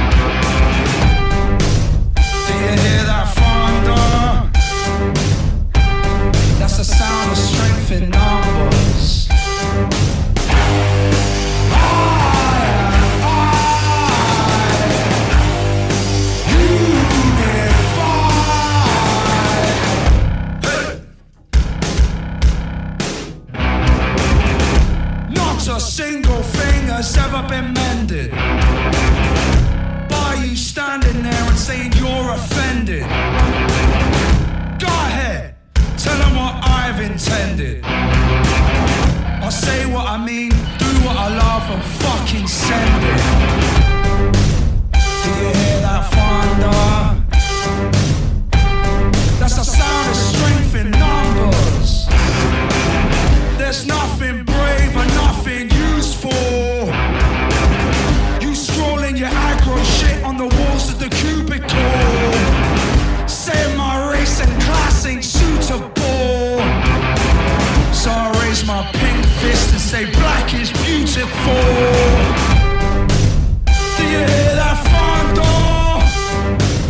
Do you hear that thunder? That's the sound of strength in numbers. Not a single thing has ever been mended by you standing there and saying you're offended. Go ahead, tell them what I've intended. I'll say what I mean, do what I love and fucking send it. Do you hear that thunder? That's the sound of strength in numbers. There's nothing brave and nothing useful. You strolling your aggro shit on the walls of the cubicle. Saying my race and class ain't suitable. So I raise my pink fist and say black is beautiful. Do you hear that thunder?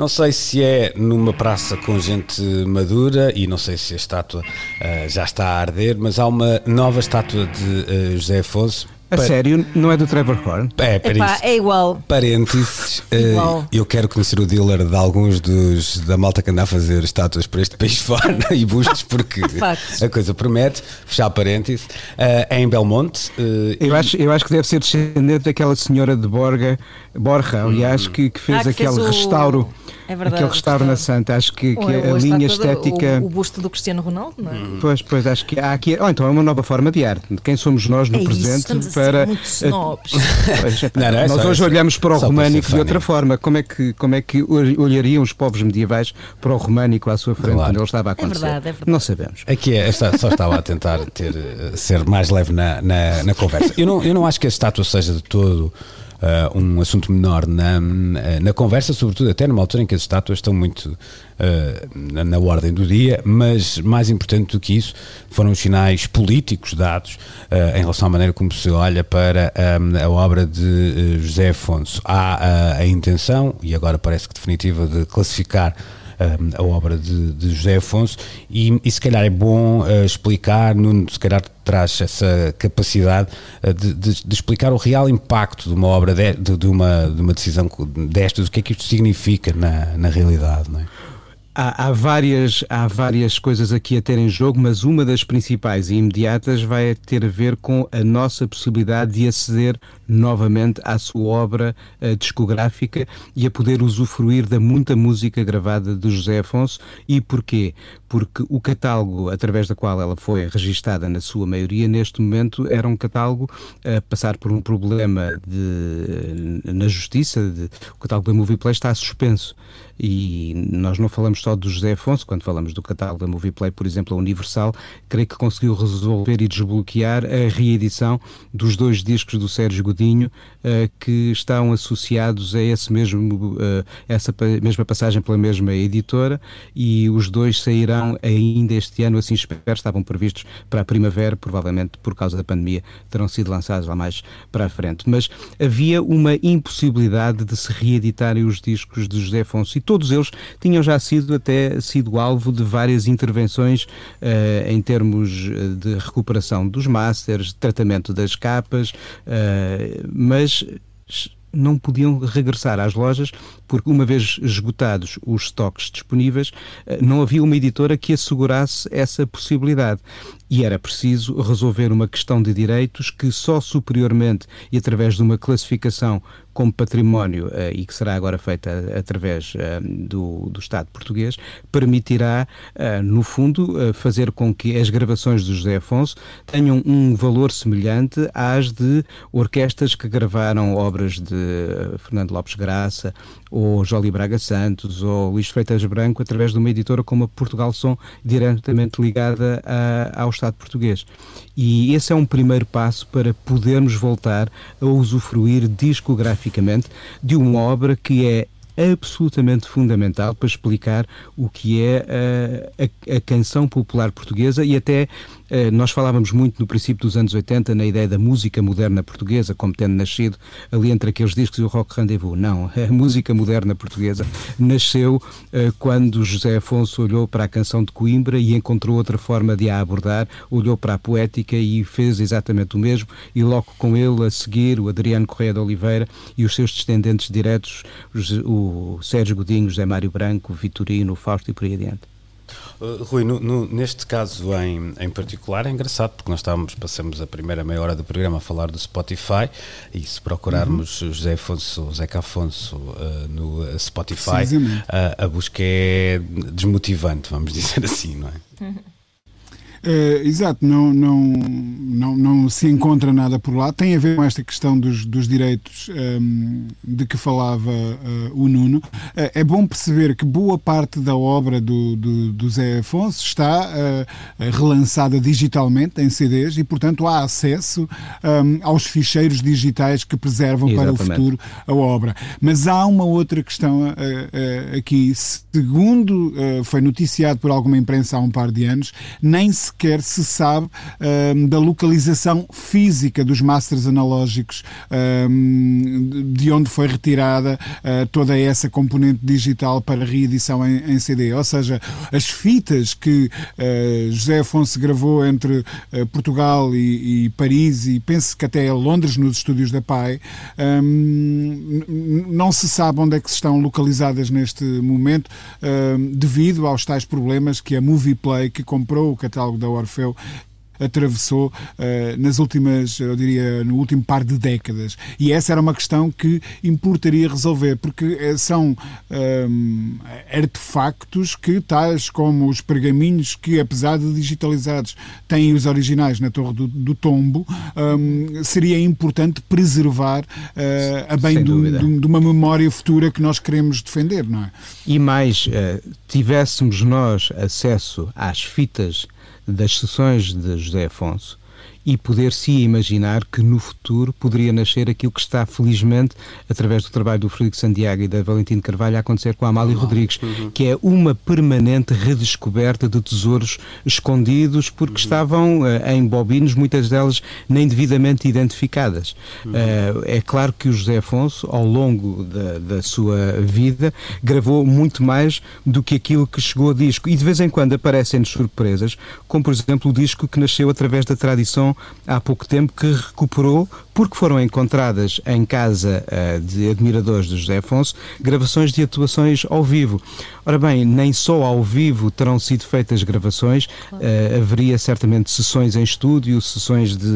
Não sei se é numa praça com gente madura e não sei se a estátua uh, já está a arder, mas há uma nova estátua de uh, José Afonso. A pa- sério? Não é do Trevor Horn? É, Epá, é igual. Parênteses, Igual. eu quero conhecer o dealer de alguns dos, da malta que anda a fazer estátuas para este país fora e bustos, porque a coisa promete. Fechar parênteses. Uh, é em Belmonte. Uh, eu, acho, eu acho que deve ser descendente daquela senhora de Borga, Borja, aliás, que, que fez Ah, que aquele fez o- restauro. É verdade, aquele restauro na Santa. Acho que, que a linha estética. O, o busto do Cristiano Ronaldo, não é? Pois, pois, acho que há aqui. Oh, então é uma nova forma de arte. Quem somos nós no É isso, presente estamos a ser para. muito snobs. Pois, Não, não, é nós só- hoje é só- olhamos para o só para românico ser de outra funny. forma. Como é, que, como é que olhariam os povos medievais para o românico à sua frente Claro. quando ele estava a acontecer? verdade, é verdade. Não sabemos. Aqui é, esta- só estava a tentar ter, eh, ser mais leve na, na, na conversa. Eu não, eu não acho que a estátua seja de todo uh, um assunto menor na, na conversa, sobretudo até numa altura em que as estátuas estão muito uh, na, na ordem do dia, mas mais importante do que isso foram os sinais políticos dados uh, em relação à maneira como se olha para um, a obra de uh, José Afonso. Há uh, a intenção, e agora parece que definitiva, de classificar a obra de, de José Afonso e, e se calhar é bom uh, explicar, Nuno se calhar traz essa capacidade uh, de, de, de explicar o real impacto de uma obra, de, de, de, uma, de uma decisão destas, o que é que isto significa na, na realidade, não é? Há, há, várias, há várias coisas aqui a ter em jogo, mas uma das principais e imediatas vai ter a ver com a nossa possibilidade de aceder novamente à sua obra uh, discográfica e a poder usufruir da muita música gravada de José Afonso. E porquê? Porque o catálogo através da qual ela foi registada na sua maioria, neste momento, era um catálogo a passar por um problema de, na justiça. De, o catálogo da Movieplay está suspenso. E nós não falamos só do José Afonso, quando falamos do catálogo da Movieplay, por exemplo, a Universal, creio que conseguiu resolver e desbloquear a reedição dos dois discos do Sérgio Godinho uh, que estão associados a esse mesmo, uh, essa mesma passagem pela mesma editora, e os dois sairão ainda este ano, assim espero, estavam previstos para a primavera, provavelmente por causa da pandemia terão sido lançados lá mais para a frente. Mas havia uma impossibilidade de se reeditarem os discos de José Afonso, e todos eles tinham já sido até sido alvo de várias intervenções uh, em termos de recuperação dos masters, de tratamento das capas, uh, mas não podiam regressar às lojas porque, uma vez esgotados os estoques disponíveis, não havia uma editora que assegurasse essa possibilidade. E era preciso resolver uma questão de direitos que só superiormente e através de uma classificação como património, uh, e que será agora feita através uh, do, do Estado português, permitirá, uh, no fundo, uh, fazer com que as gravações do José Afonso tenham um valor semelhante às de orquestras que gravaram obras de uh, Fernando Lopes Graça, ou Jolie Braga Santos, ou Luís Freitas Branco, através de uma editora como a Portugal Som, diretamente ligada a, ao Estado português. E esse é um primeiro passo para podermos voltar a usufruir discograficamente de uma obra que é absolutamente fundamental para explicar o que é a, a, a canção popular portuguesa. E até uh, nós falávamos muito no princípio dos anos oitenta na ideia da música moderna portuguesa, como tendo nascido ali entre aqueles discos e o Rock Rendezvous. Não, a música moderna portuguesa nasceu uh, quando José Afonso olhou para a canção de Coimbra e encontrou outra forma de a abordar, olhou para a poética e fez exatamente o mesmo, e logo com ele a seguir o Adriano Correia de Oliveira e os seus descendentes diretos, o o Sérgio Godinho, José Mário Branco, o Vitorino, o Fausto e por aí adiante. Uh, Rui, no, no, neste caso em, em particular é engraçado porque nós estávamos, passamos a primeira meia hora do programa a falar do Spotify, e se procurarmos uhum. José Afonso, Zeca Afonso uh, no Spotify, uh, a busca é desmotivante, vamos dizer assim, não é? Uhum. Uh, exato, não, não, não, não se encontra nada por lá. Tem a ver com esta questão dos, dos direitos um, de que falava uh, o Nuno. Uh, é bom perceber que boa parte da obra do, do, do Zé Afonso está uh, relançada digitalmente em C Ds e, portanto, há acesso um, aos ficheiros digitais que preservam Exatamente. Para o futuro a obra. Mas há uma outra questão uh, uh, aqui. Segundo uh, foi noticiado por alguma imprensa há um par de anos, nem se sequer se sabe um, da localização física dos masters analógicos, um, de onde foi retirada uh, toda essa componente digital para reedição em, em C D. Ou seja, as fitas que uh, José Afonso gravou entre uh, Portugal e, e Paris, e penso que até Londres, nos estúdios da P A I, um, não se sabe onde é que estão localizadas neste momento, um, devido aos tais problemas que a Movieplay, que comprou o catálogo da Orfeu, atravessou uh, nas últimas, eu diria, no último par de décadas. E essa era uma questão que importaria resolver, porque uh, são um, artefactos que, tais como os pergaminhos, que apesar de digitalizados têm os originais na Torre do, do Tombo, um, seria importante preservar uh, a bem do, do, de uma memória futura que nós queremos defender, não é? E mais, uh, tivéssemos nós acesso às fitas das sessões de José Afonso, e poder-se imaginar que no futuro poderia nascer aquilo que está, felizmente, através do trabalho do Frederico Santiago e da Valentina Carvalho, a acontecer com a Amália Rodrigues, uhum. que é uma permanente redescoberta de tesouros escondidos porque uhum. estavam uh, em bobinas, muitas delas nem devidamente identificadas. Uhum. Uh, é claro que o José Afonso, ao longo da, da sua vida, gravou muito mais do que aquilo que chegou a disco, e de vez em quando aparecem-nos surpresas, como por exemplo o disco que nasceu através da tradição há pouco tempo, que recuperou, porque foram encontradas em casa uh, de admiradores de José Afonso, gravações de atuações ao vivo. Ora bem, nem só ao vivo terão sido feitas gravações, uh, haveria certamente sessões em estúdio, sessões de...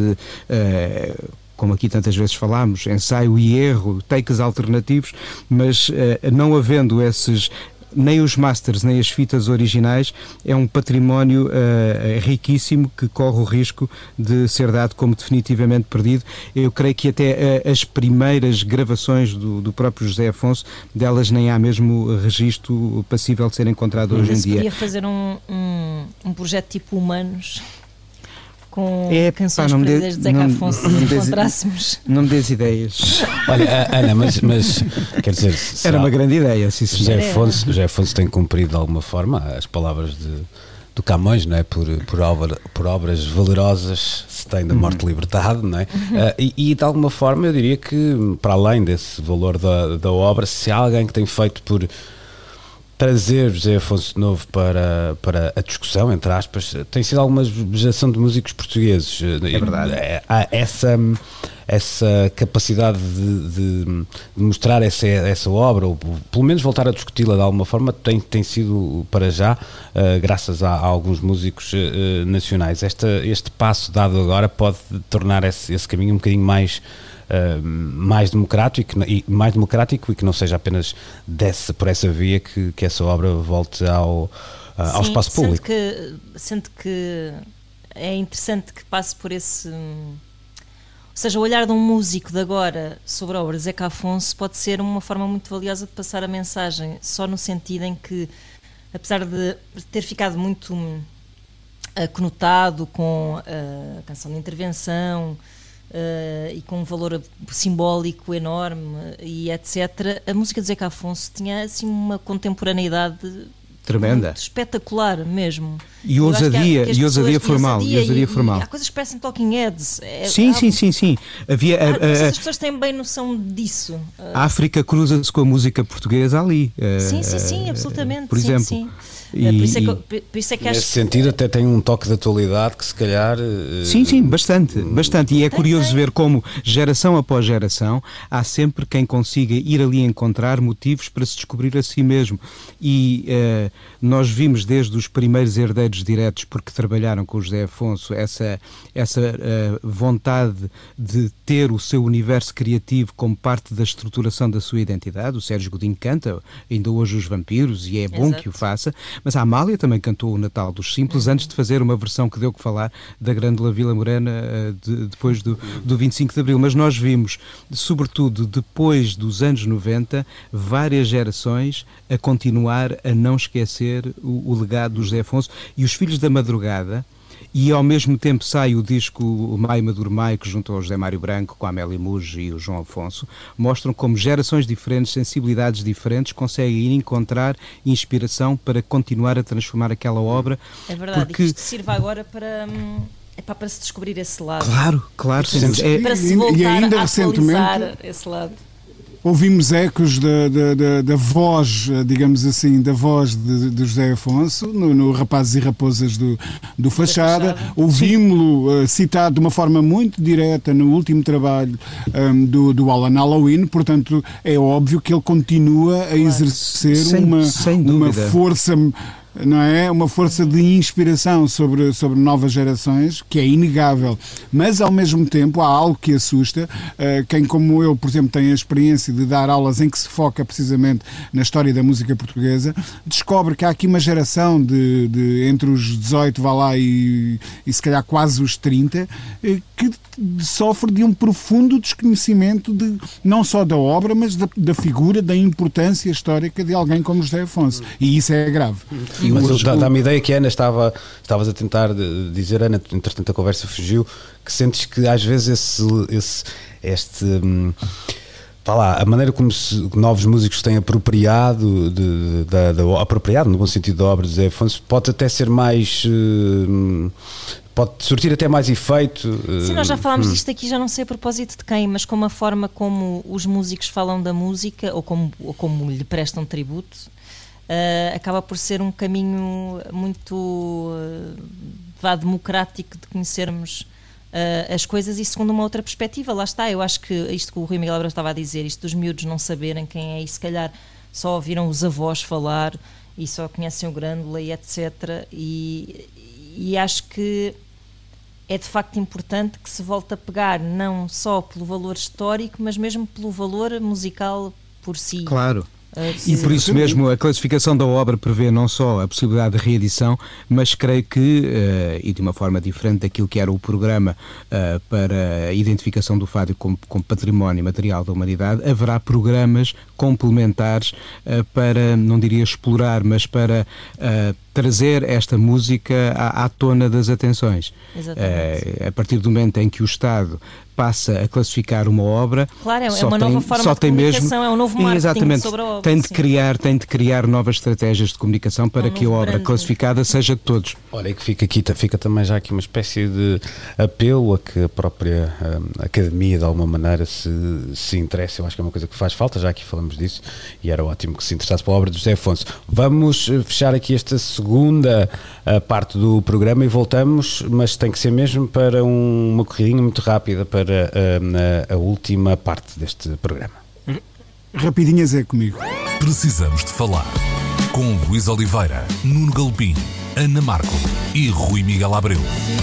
Uh, como aqui tantas vezes falámos, ensaio e erro, takes alternativos, mas uh, não havendo esses... nem os masters, nem as fitas originais, é um património uh, riquíssimo que corre o risco de ser dado como definitivamente perdido. Eu creio que até uh, as primeiras gravações do, do próprio José Afonso, delas nem há mesmo registro passível de ser encontrado hoje em dia. Podia fazer um, um, um projeto tipo Humanos, com é, canções pá, perdidas de Zeca Afonso, se encontrássemos. Não me des ideias. Olha, Ana, mas, mas quer dizer... Era uma grande ideia, sim, sim. José Afonso, José Afonso tem cumprido de alguma forma as palavras de, do Camões, não é? Por, por, obra, por obras valerosas se tem da morte uhum. libertado, não é? Uhum. Uh, e, e de alguma forma eu diria que, para além desse valor da, da obra, se há alguém que tem feito por... trazer José Afonso de novo para, para a discussão, entre aspas, tem sido alguma geração de músicos portugueses. É verdade. Há essa, essa capacidade de, de, de mostrar essa, essa obra, ou pelo menos voltar a discuti-la de alguma forma, tem, tem sido para já, uh, graças a, a alguns músicos uh, nacionais. Esta, este passo dado agora pode tornar esse, esse caminho um bocadinho mais... Uh, mais democrático e mais democrático e que não seja apenas desse, por essa via que, que essa obra volte ao, uh, ao Sim, espaço público. Que, sendo que é interessante que passe por esse... Ou seja, o olhar de um músico de agora sobre a obra de Zeca Afonso pode ser uma forma muito valiosa de passar a mensagem, só no sentido em que, apesar de ter ficado muito uh, conotado com a canção de intervenção, Uh, e com um valor simbólico enorme e etcétera, a música de Zeca Afonso tinha assim uma contemporaneidade tremenda, espetacular mesmo. E ousadia, e ousadia formal, e ousadia formal. Há coisas que parecem Talking Heads. É, sim, há, sim, sim, sim. Havia, há, a, não sei se a, as pessoas têm bem noção disso. A África cruza-se com a música portuguesa ali. Sim, sim, sim, absolutamente. Por sim, exemplo. Sim. E, por, isso é que, por isso é que nesse acho sentido que... até tem um toque de atualidade que se calhar... Sim, sim, bastante, bastante. E é tem, curioso tem. ver como, geração após geração, há sempre quem consiga ir ali encontrar motivos para se descobrir a si mesmo. E uh, nós vimos desde os primeiros herdeiros diretos, porque trabalharam com o José Afonso, essa, essa uh, vontade de ter o seu universo criativo como parte da estruturação da sua identidade. O Sérgio Godinho canta ainda hoje os Vampiros e é bom Exato. Que o faça, mas a Amália também cantou o Natal dos Simples uhum. antes de fazer uma versão que deu que falar da Grândola Vila Morena uh, de, depois do, do vinte e cinco de Abril. Mas nós vimos, sobretudo depois dos anos noventa, várias gerações a continuar a não esquecer o, o legado do José Afonso, e os Filhos da Madrugada e ao mesmo tempo sai o disco o Mai Maduro Mai, que junto ao José Mário Branco, com a Amélia Muge e o João Afonso, mostram como gerações diferentes, sensibilidades diferentes, conseguem encontrar inspiração para continuar a transformar aquela obra. É verdade, porque... e que isto sirva agora para... Hum, é para, para se descobrir esse lado. Claro, claro. Para, se, É, para se e voltar ainda a atualizar recentemente esse lado. Ouvimos ecos da, da, da, da voz, digamos assim, da voz de, de José Afonso no, no Rapazes e Raposas do, do Fachada. Fachada. Ouvimos-lo uh, citado de uma forma muito direta no último trabalho um, do, do Alan Halloween. Portanto, é óbvio que ele continua a exercer Sem- uma, sem uma dúvida. força... Não é? Uma força de inspiração sobre, sobre novas gerações que é inegável, mas ao mesmo tempo há algo que assusta. Uh, quem como eu, por exemplo, tem a experiência de dar aulas em que se foca precisamente na história da música portuguesa, descobre que há aqui uma geração de, de entre os dezoito, vá lá, e, e se calhar quase os trinta, eh, que sofre de um profundo desconhecimento de, não só da obra, mas da, da figura, da importância histórica de alguém como José Afonso. E isso é grave. E Mas hoje- dá- dá-me a ideia que a Ana estava, estavas a tentar de- dizer, Ana, entretanto a conversa fugiu, que sentes que às vezes esse, esse este, hum, vá lá, a maneira como se, novos músicos têm apropriado, de, da, da- apropriado no bom sentido da obra de José Afonso, pode até ser mais, hum, pode surtir até mais efeito. Sim, nós já hum, falámos disto aqui, já não sei a propósito de quem, mas como a forma como os músicos falam da música, ou como, ou como lhe prestam tributo, uh, acaba por ser um caminho muito uh, vá, democrático de conhecermos uh, as coisas e segundo uma outra perspectiva. Lá está, eu acho que isto que o Rui Miguel Abreu estava a dizer, isto dos miúdos não saberem quem é e se calhar só ouviram os avós falar e só conhecem o Grândola e etcétera. E, e acho que é de facto importante que se volte a pegar não só pelo valor histórico, mas mesmo pelo valor musical por si. Claro. Uh, E por isso mesmo a classificação da obra prevê não só a possibilidade de reedição, mas creio que, uh, e de uma forma diferente daquilo que era o programa uh, para a identificação do fado como, como património material da humanidade, haverá programas complementares uh, para, não diria explorar, mas para uh, trazer esta música à, à tona das atenções. Exatamente. Uh, a partir do momento em que o Estado passa a classificar uma obra, Claro, é só uma tem, nova forma só de tem comunicação, mesmo, é um novo marketing exatamente, sobre a obra. tem de sim. criar, tem de criar novas estratégias de comunicação para Um que a novo obra branding. classificada seja de todos. Olha, que fica aqui, fica também já aqui uma espécie de apelo a que a própria hum, academia de alguma maneira se, se interesse. Eu acho que é uma coisa que faz falta, já aqui falamos disso e era ótimo que se interessasse pela obra de José Afonso. Vamos eh, fechar aqui esta segunda eh, parte do programa e voltamos, mas tem que ser mesmo para um- uma corridinha muito rápida para hum, a, a última parte deste programa. Rapidinhas é comigo. Precisamos de falar com Luís Oliveira, Nuno Galpim, Ana Marco e Rui Miguel Abreu.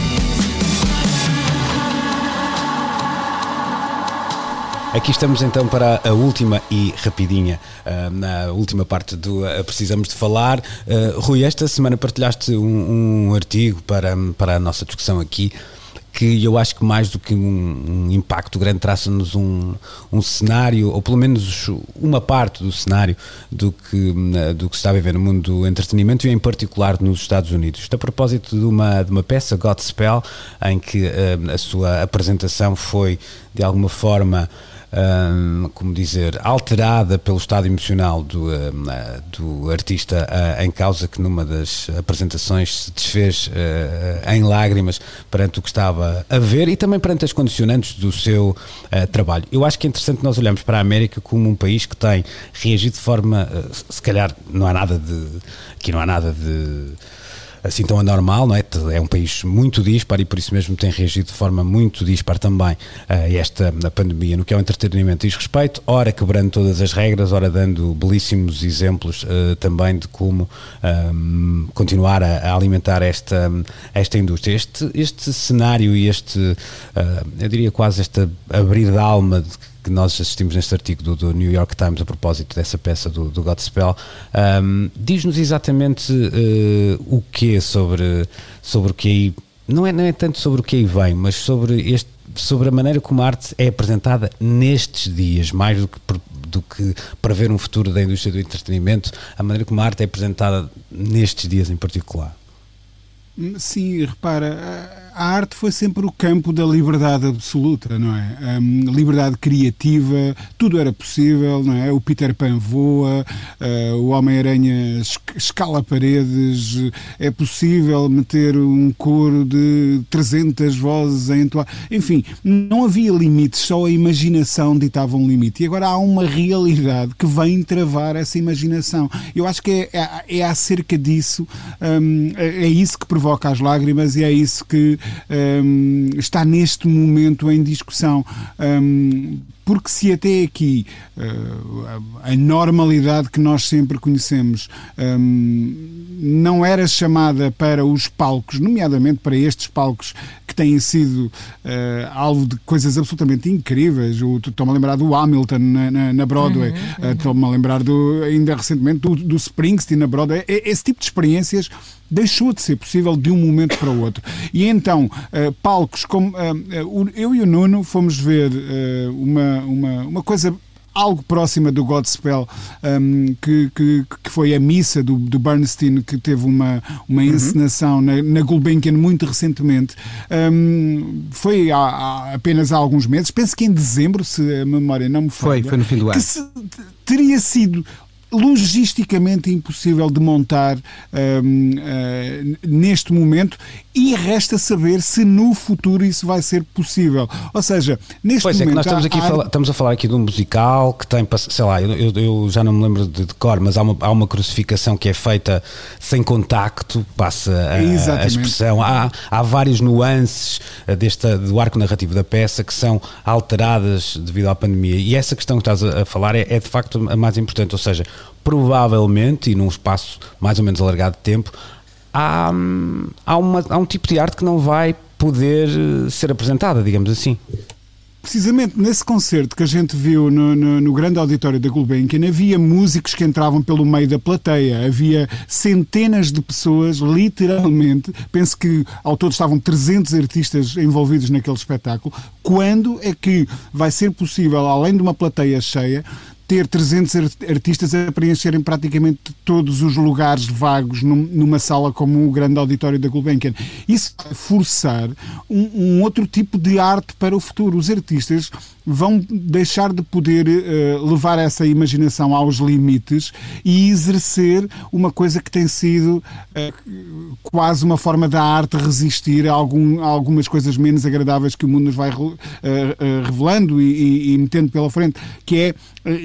Aqui estamos então para a última e rapidinha, uh, na última parte do uh, Precisamos de Falar. Uh, Rui, esta semana partilhaste um, um artigo para, para a nossa discussão aqui, que eu acho que mais do que um, um impacto grande traça-nos um, um cenário, ou pelo menos uma parte do cenário do que, do que se está a viver no mundo do entretenimento e em particular nos Estados Unidos. Isto a propósito de uma, de uma peça, Godspell, em que uh, a sua apresentação foi de alguma forma... Um, como dizer, alterada pelo estado emocional do, um, do artista uh, em causa, que numa das apresentações se desfez uh, em lágrimas perante o que estava a ver e também perante as condicionantes do seu uh, trabalho. Eu acho que é interessante nós olharmos para a América como um país que tem reagido de forma, uh, se calhar não há nada de, aqui não há nada de assim tão anormal, não é? É um país muito dispar e por isso mesmo tem reagido de forma muito dispar também a esta a pandemia no que ao entretenimento diz respeito, ora quebrando todas as regras, ora dando belíssimos exemplos uh, também de como um, continuar a, a alimentar esta, esta indústria. Este, este cenário e este, uh, eu diria quase este abrir da alma de que nós assistimos neste artigo do, do New York Times a propósito dessa peça do, do Godspell, um, diz-nos exatamente uh, o que sobre, sobre o que aí, não é, não é tanto sobre o que aí vem, mas sobre, este, sobre a maneira como a arte é apresentada nestes dias, mais do que, do que prever um futuro da indústria do entretenimento, a maneira como a arte é apresentada nestes dias em particular. Sim, repara, a arte foi sempre o campo da liberdade absoluta, não é? Um, liberdade criativa, tudo era possível, não é? O Peter Pan voa, uh, o Homem-Aranha escala paredes, é possível meter um coro de trezentas vozes a entoar. Enfim, não havia limites, só a imaginação ditava um limite. E agora há uma realidade que vem travar essa imaginação. Eu acho que é, é, é acerca disso, um, é isso que provoca as lágrimas e é isso que um, está neste momento em discussão. Um, porque se até aqui uh, a normalidade que nós sempre conhecemos um, não era chamada para os palcos, nomeadamente para estes palcos que têm sido uh, alvo de coisas absolutamente incríveis. Estou-me a lembrar do Hamilton na, na, na Broadway, uhum, uhum. Uh, estou-me a lembrar do, ainda recentemente do, do Springsteen na Broadway. Esse tipo de experiências deixou de ser possível de um momento para o outro. E então, uh, palcos como... Uh, uh, eu e o Nuno fomos ver uh, uma, uma, uma coisa algo próxima do Godspell, um, que, que, que foi a missa do, do Bernstein, que teve uma, uma encenação uhum. na, na Gulbenkian muito recentemente. Um, foi há, há apenas há alguns meses, penso que em dezembro, se a memória não me falha. Foi, foi no fim do ano. Que se, teria sido logisticamente impossível de montar um, uh, neste momento, e resta saber se no futuro isso vai ser possível. Ou seja, neste pois momento... Pois é, que nós estamos, aqui há... fala, estamos a falar aqui de um musical que tem, sei lá, eu, eu já não me lembro de, de cor, mas há uma, há uma crucificação que é feita sem contacto, passa a, a expressão. Há, há várias nuances desta, do arco narrativo da peça que são alteradas devido à pandemia, e essa questão que estás a, a falar é, é de facto a mais importante, ou seja, provavelmente, e num espaço mais ou menos alargado de tempo, há, há, uma, há um tipo de arte que não vai poder ser apresentada, digamos assim. Precisamente nesse concerto que a gente viu no, no, no grande auditório da Gulbenkian, havia músicos que entravam pelo meio da plateia, havia centenas de pessoas, literalmente, penso que ao todo estavam trezentos artistas envolvidos naquele espetáculo. Quando é que vai ser possível, além de uma plateia cheia, ter trezentos artistas a preencherem praticamente todos os lugares vagos num, numa sala como o grande auditório da Gulbenkian? Isso vai forçar um, um outro tipo de arte para o futuro. Os artistas vão deixar de poder uh, levar essa imaginação aos limites e exercer uma coisa que tem sido uh, quase uma forma da arte resistir a, algum, a algumas coisas menos agradáveis que o mundo nos vai uh, uh, revelando e, e, e metendo pela frente, que é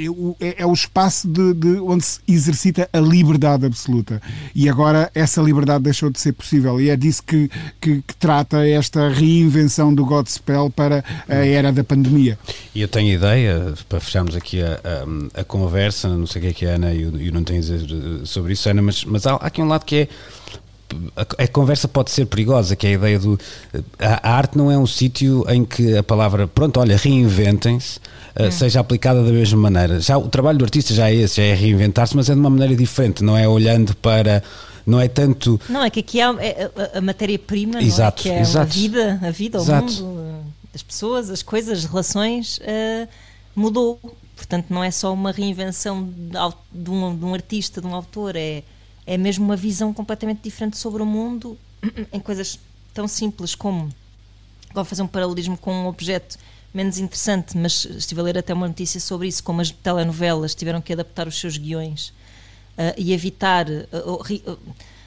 é o espaço de, de onde se exercita a liberdade absoluta. E agora essa liberdade deixou de ser possível, e é disso que, que, que trata esta reinvenção do Godspell para a era da pandemia. E eu tenho ideia, para fecharmos aqui a, a, a conversa, não sei o que é que a Ana e eu não tenho a dizer sobre isso, Ana, mas, mas há, há aqui um lado que é a, a conversa pode ser perigosa, que é a ideia do... A, a arte não é um sítio em que a palavra, pronto, olha, reinventem-se, hum. seja aplicada da mesma maneira. Já o trabalho do artista já é esse, já é reinventar-se, mas é de uma maneira diferente, não é olhando para... Não é tanto... Não, é que aqui há a, a, a matéria-prima, exato, não é? Que é exato. a vida, a vida, o exato. mundo, as pessoas, as coisas, as relações, uh, mudou. Portanto, não é só uma reinvenção de, de, um, de um artista, de um autor, é, é mesmo uma visão completamente diferente sobre o mundo, em coisas tão simples como... Vou fazer um paralelismo com um objeto menos interessante, mas estive a ler até uma notícia sobre isso, como as telenovelas tiveram que adaptar os seus guiões uh, e evitar, uh, re, uh,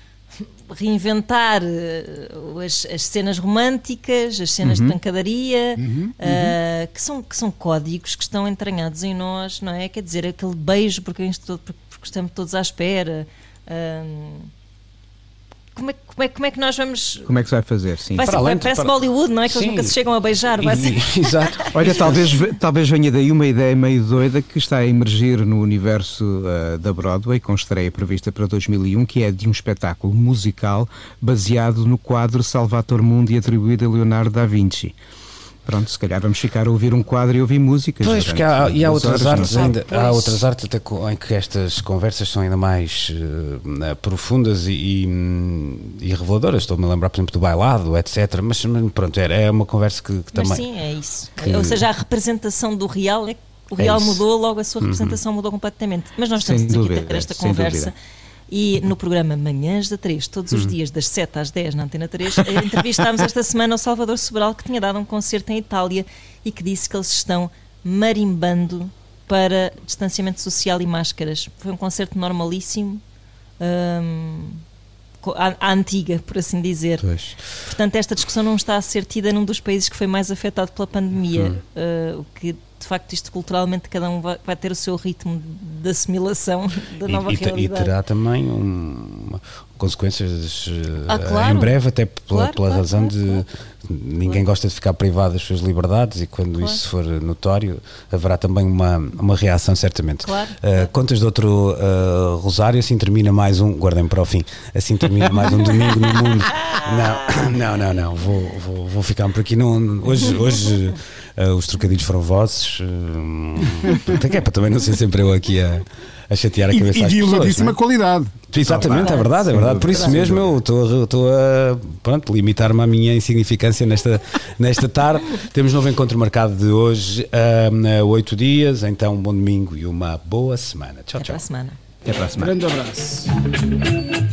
reinventar uh, as, as cenas românticas, as cenas uhum. de pancadaria, uhum. Uhum. Uh, que, são, que são códigos que estão entranhados em nós, não é? Quer dizer, aquele beijo porque, porque estamos todos à espera... Uh, Como é, como, é, como é que nós vamos... Como é que se vai fazer, sim. Vai ser, além, parece para... Bollywood, não é? Que eles sim. nunca se chegam a beijar. Vai ser... Exato. Olha, talvez, talvez venha daí uma ideia meio doida que está a emergir no universo uh, da Broadway, com estreia prevista para dois mil e um, que é de um espetáculo musical baseado no quadro Salvator Mundi atribuído a Leonardo da Vinci. Pronto, se calhar vamos ficar a ouvir um quadro e ouvir músicas. Pois, porque há, e há outras horas, artes ainda, há outras artes até em que estas conversas são ainda mais uh, profundas e, e, e reveladoras. Estou-me a lembrar, por exemplo, do bailado, etcétera. Mas pronto, é, é uma conversa que, que mas também... sim, é isso. Que... Ou seja, a representação do real, é, o real é mudou, logo a sua representação uhum. mudou completamente. Mas nós estamos aqui a ter esta conversa. E no programa Manhãs da três, todos os dias, das sete às dez na Antena três, entrevistámos esta semana o Salvador Sobral, que tinha dado um concerto em Itália e que disse que eles estão marimbando para distanciamento social e máscaras. Foi um concerto normalíssimo, hum, à, à antiga, por assim dizer. Pois. Portanto, esta discussão não está a ser tida num dos países que foi mais afetado pela pandemia, hum. uh, o que... De facto, isto culturalmente cada um vai, vai ter o seu ritmo de assimilação da e, nova e, realidade. E terá também um, consequências ah, claro. em breve, até pela, claro, pela claro, razão claro, de claro. ninguém claro. gosta de ficar privado das suas liberdades, e quando claro. isso for notório haverá também uma, uma reação, certamente. Claro, uh, claro. Contas de outro uh, Rosário, assim termina mais um, guardem para o fim, assim termina mais um domingo no mundo. Não, não, não, não, vou, vou, vou ficar por aqui. Não, hoje, hoje uh, os trocadilhos foram vossos, uh, é para também não ser sempre eu aqui a, a chatear a cabeça e, às e de pessoas. elevadíssima qualidade. Exatamente, é verdade, é verdade. Por isso mesmo eu estou, estou a pronto, limitar-me à minha insignificância nesta, nesta tarde. Temos novo encontro marcado de hoje a oito dias, então um bom domingo e uma boa semana. Tchau, Até tchau. para a semana. Até para a semana. Grande abraço.